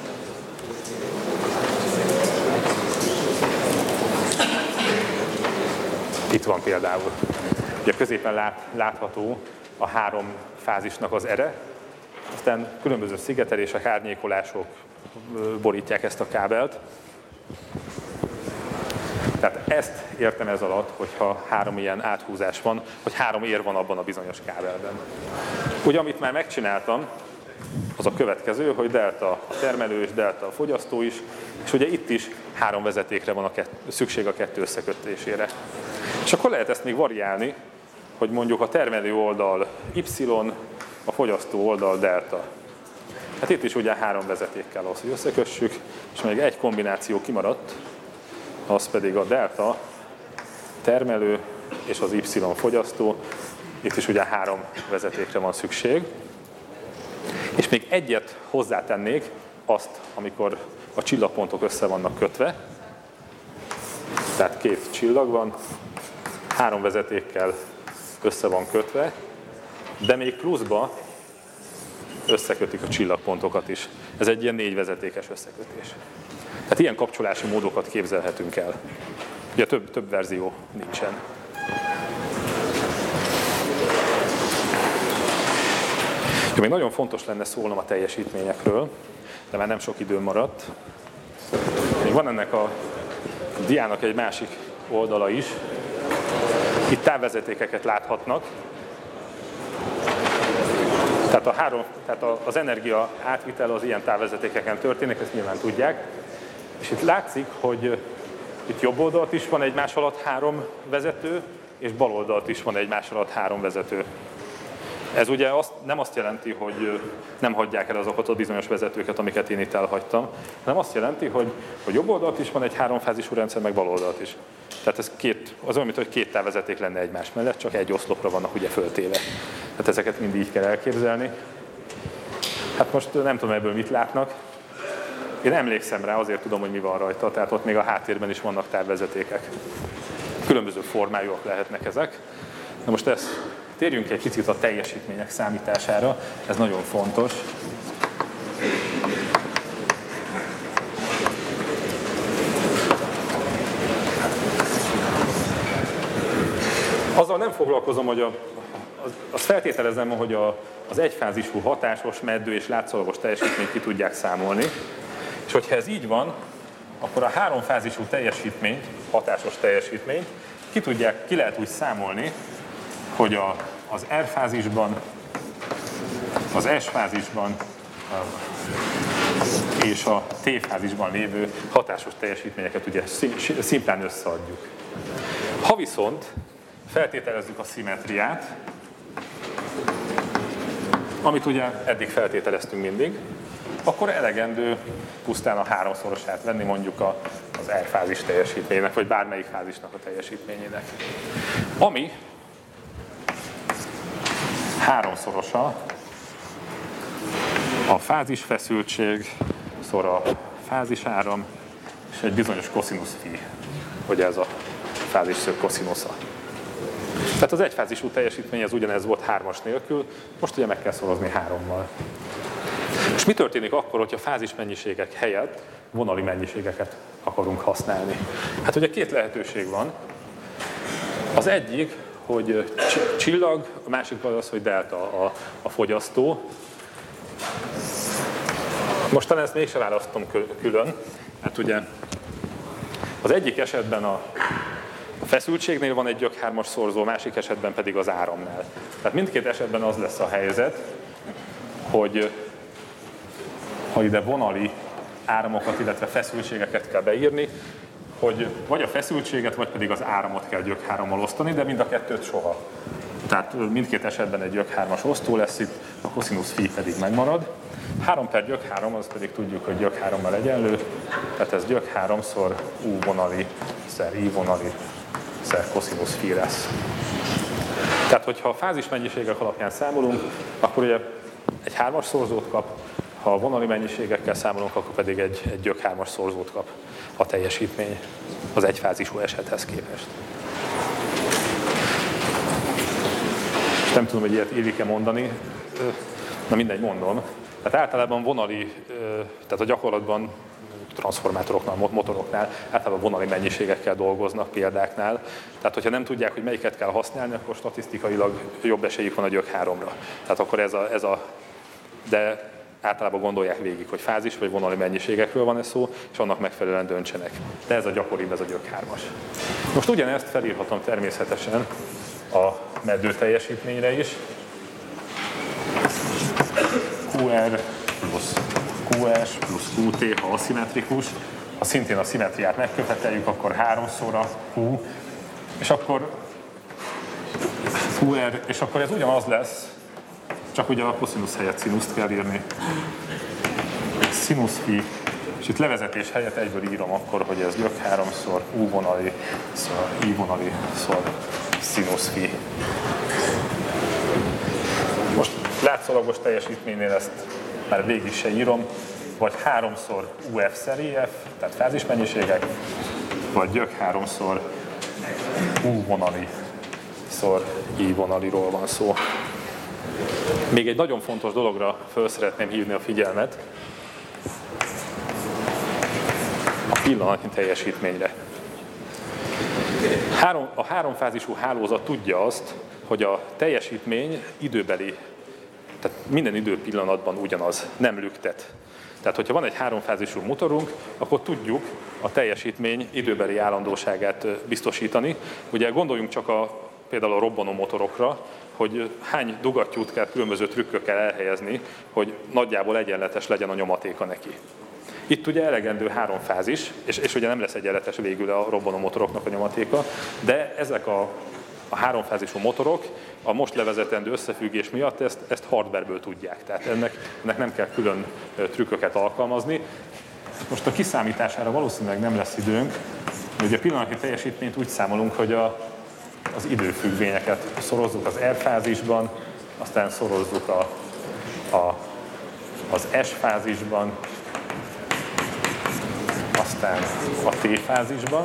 Itt van például. Ugye középen lát, látható a három fázisnak az ere, aztán különböző szigetelések, árnyékolások borítják ezt a kábelt. Tehát ezt értem ez alatt, hogyha három ilyen áthúzás van, hogy három ér van abban a bizonyos kábelben. Ugye, amit már megcsináltam, az a következő, hogy delta a termelő és delta a fogyasztó is, és ugye itt is három vezetékre van a kett, szükség a kettő összekötésére. És akkor lehet ezt még variálni, hogy mondjuk a termelő oldal Y, a fogyasztó oldal delta. Hát itt is ugye három vezetékkel ahhoz, hogy összekössük, és még egy kombináció kimaradt, az pedig a delta termelő és az Y fogyasztó. Itt is ugye három vezetékre van szükség. És még egyet hozzátennék, azt, amikor a csillagpontok össze vannak kötve. Tehát két csillag van, három vezetékkel össze van kötve, de még pluszba összekötik a csillagpontokat is. Ez egy ilyen négy vezetékes összekötés. Tehát ilyen kapcsolási módokat képzelhetünk el. Ugye több, több verzió nincsen. Jó, még nagyon fontos lenne szólnom a teljesítményekről, de már nem sok időm maradt. Még van ennek a diának egy másik oldala is. Itt távvezetékeket láthatnak. Tehát, a három, tehát az energia átvitel az ilyen távvezetékeken történik, ezt nyilván tudják. És itt látszik, hogy itt jobb oldalt is van egymás alatt három vezető, és bal oldalt is van egymás alatt három vezető. Ez ugye azt, nem azt jelenti, hogy nem hagyják el azokat a bizonyos vezetőket, amiket én itt elhagytam, hanem azt jelenti, hogy, hogy jobb oldalt is van egy háromfázisú rendszer, meg bal oldalt is. Tehát ez két, az olyan, mint hogy két távvezeték lenne egymás mellett, csak egy oszlopra vannak ugye föltéve. Tehát ezeket mind így kell elképzelni. Hát most nem tudom ebből mit látnak. Én emlékszem rá, azért tudom, hogy mi van rajta, tehát ott még a háttérben is vannak távvezetékek. Különböző formájúak lehetnek ezek. Na most ezt térjünk egy picit a teljesítmények számítására, ez nagyon fontos. Azzal nem foglalkozom, hogy a, az, azt feltételezem, hogy a, az egyfázisú hatásos, meddő és látszólagos teljesítményt ki tudják számolni. És hogyha ez így van, akkor a háromfázisú teljesítményt, hatásos teljesítményt ki, tudják, ki lehet úgy számolni, hogy a, az R-fázisban, az S-fázisban és a T-fázisban lévő hatásos teljesítményeket ugye szimplán összeadjuk. Ha viszont feltételezzük a szimmetriát, amit ugye eddig feltételeztünk mindig, akkor elegendő pusztán a háromszorosát venni mondjuk a, a az R fázis teljesítményének, vagy bármelyik fázisnak a teljesítményének. Ami háromszorosa a fázisfeszültség szor a fázisáram és egy bizonyos koszinusz phi, hogy ez a fázisszög koszínusza. Tehát az egyfázisú teljesítmény az ugyanez volt hármas nélkül, most ugye meg kell szorozni hárommal. És mi történik akkor, hogyha fázismennyiségek helyett vonali mennyiségeket akarunk használni? Hát ugye két lehetőség van. Az egyik, hogy csillag, a másik az, hogy delta a, a fogyasztó. Most talán ezt mégsem választom külön, hát ugye az egyik esetben a A feszültségnél van egy gök hármas szorzó, másik esetben pedig az áramnál. Tehát mindkét esetben az lesz a helyzet, hogy ha ide vonali áramokat, illetve feszültségeket kell beírni, hogy vagy a feszültséget, vagy pedig az áramot kell gök hárommal osztani, de mind a kettőt soha. Tehát mindkét esetben egy gök hármas osztó lesz itt, a koszinusz phi pedig megmarad. három per gök három, az pedig tudjuk, hogy gök hárommal egyenlő, tehát ez gök háromszor u vonali szer i vonali szer koszinusz phi lesz. Tehát, hogyha a fázis mennyiségek alapján számolunk, akkor ugye egy hármas szorzót kap, ha a vonali mennyiségekkel számolunk, akkor pedig egy, egy gök hármas szorzót kap a teljesítmény az egyfázisú esethez képest. És nem tudom, hogy ilyet illik-e mondani, na mindegy, mondom. Tehát általában vonali, tehát a gyakorlatban transformátoroknál, motoroknál általában vonali mennyiségekkel dolgoznak példáknál. Tehát, hogyha nem tudják, hogy melyiket kell használni, akkor statisztikailag jobb esélyük van a gök háromra. Tehát akkor ez a, ez a... De általában gondolják végig, hogy fázis vagy vonali mennyiségekről van ez szó, és annak megfelelően döntsenek. De ez a gyakoribb, ez a gök hármas. Most ugyanezt felírhatom természetesen a meddő teljesítményre is. kú er plusz kú es plusz kú té, ha aszimmetrikus, ha szintén a szimmetriát megköveteljük, akkor háromszor a Q, és akkor kú er, és akkor ez ugyanaz lesz, csak ugye a koszinusz helyett színuszt kell írni. Színusz phi, és itt levezetés helyett egyből írom akkor, hogy ez gök háromszor u vonali, szor i vonali, szor színusz phi. Most látszólagos teljesítménynél ezt már végig se írom, vagy háromszor uf szer ef, tehát fázismennyiségek, vagy gök háromszor u vonali, szor i vonaliról van szó. Még egy nagyon fontos dologra föl szeretném hívni a figyelmet, a pillanatnyi teljesítményre. Három, a háromfázisú hálózat tudja azt, hogy a teljesítmény időbeli, tehát minden időpillanatban ugyanaz, nem lüktet. Tehát, hogyha van egy háromfázisú motorunk, akkor tudjuk a teljesítmény időbeli állandóságát biztosítani. Ugye gondoljunk csak a, például a robbanó motorokra, hogy hány dugattyút kell különböző trükkökkel elhelyezni, hogy nagyjából egyenletes legyen a nyomatéka neki. Itt ugye elegendő három fázis, és, és ugye nem lesz egyenletes végül a robbanó motoroknak a nyomatéka, de ezek a, a háromfázisú motorok a most levezetendő összefüggés miatt ezt, ezt hardwareből tudják, tehát ennek, ennek nem kell külön trükköket alkalmazni. Most a kiszámítására valószínűleg nem lesz időnk, de ugye a pillanatnyi teljesítményt úgy számolunk, hogy a, az időfüggvényeket szorozzuk az R fázisban, aztán szorozzuk a, a, az S fázisban, aztán a T fázisban,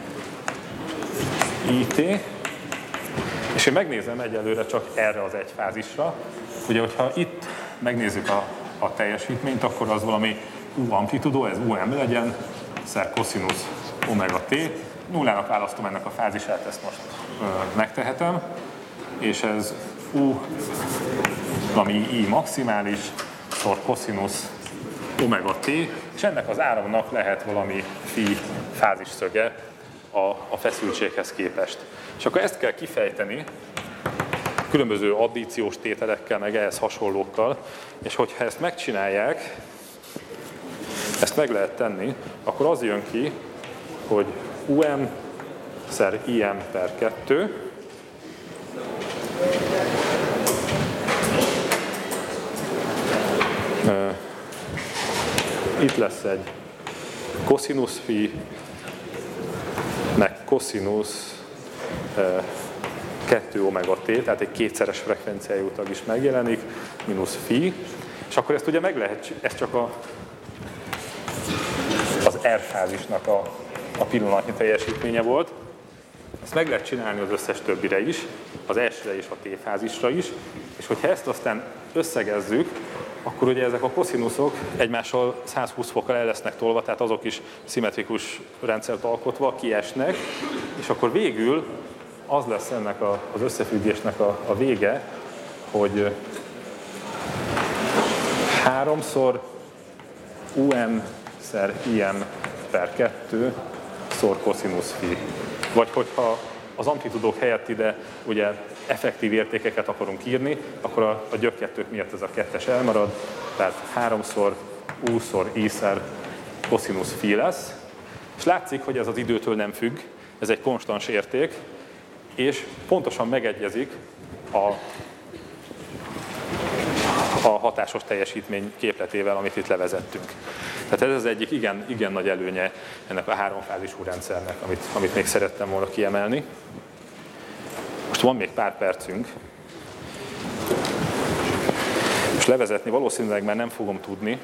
I T, és én megnézem egyelőre csak erre az egy fázisra. Ugye, hogyha itt megnézzük a, a teljesítményt, akkor az valami U amplitudó, ez u em legyen, szer koszinusz omega t. Nullának választom ennek a fázisát, ezt most ö, megtehetem, és ez U, ami I maximális, szor koszinusz omega t, és ennek az áramnak lehet valami phi fázisszöge a, a feszültséghez képest. És akkor ezt kell kifejteni különböző addíciós tételekkel, meg ehhez hasonlókkal, és hogyha ezt megcsinálják, ezt meg lehet tenni, akkor az jön ki, hogy um szer im per kettő, itt lesz egy koszinusz phi meg koszinusz kettő omega t, tehát egy kétszeres frekvenciájú utak is megjelenik, mínusz phi, és akkor ezt ugye meg lehet, ez csak a, az R fázisnak a, a pillanatnyi teljesítménye volt. Ezt meg lehet csinálni az összes többire is, az S-re és a T fázisra is, és hogyha ezt aztán összegezzük, akkor ugye ezek a koszinuszok egymással százhúsz fokkal el lesznek tolva, tehát azok is szimmetrikus rendszert alkotva kiesnek, és akkor végül az lesz ennek a, az összefüggésnek a, a vége, hogy háromszor um-szer im per kettő szor koszinusz phi. Vagy hogyha az amplitudók helyett ide ugye effektív értékeket akarunk írni, akkor a, a gyökkettők miatt ez a kettes elmarad, tehát háromszor u-szor i-szer koszinusz phi lesz. És látszik, hogy ez az időtől nem függ, ez egy konstans érték, és pontosan megegyezik a, a hatásos teljesítmény képletével, amit itt levezettünk. Tehát ez az egyik igen, igen nagy előnye ennek a háromfázisú rendszernek, amit, amit még szerettem volna kiemelni. Most van még pár percünk, és levezetni valószínűleg már nem fogom tudni,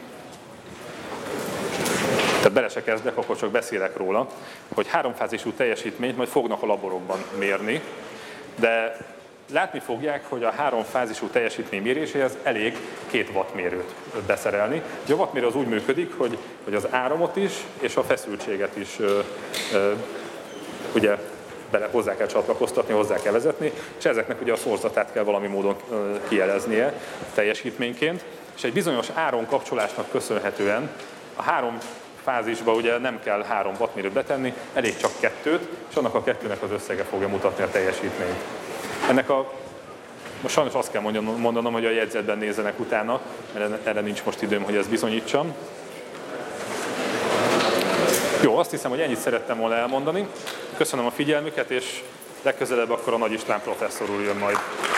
tehát bele se kezdek, akkor csak beszélek róla, hogy háromfázisú teljesítményt majd fognak a laborokban mérni, de látni fogják, hogy a háromfázisú teljesítmény méréséhez elég két wattmérőt beszerelni. Ugye a wattmérő az úgy működik, hogy, hogy az áramot is és a feszültséget is ö, ö, ugye bele hozzá kell csatlakoztatni, hozzá kell vezetni, és ezeknek ugye a szorzatát kell valami módon ö, kijeleznie teljesítményként. És egy bizonyos áramkapcsolásnak köszönhetően a három fázisba ugye nem kell három wattmérőt betenni, elég csak kettőt, és annak a kettőnek az összege fogja mutatni a teljesítményt. Ennek a, most sajnos azt kell mondanom, hogy a jegyzetben nézzenek utána, mert erre nincs most időm, hogy ezt bizonyítsam. Jó, azt hiszem, hogy ennyit szerettem volna elmondani. Köszönöm a figyelmüket, és legközelebb akkor a Nagy István professzor úr jön majd.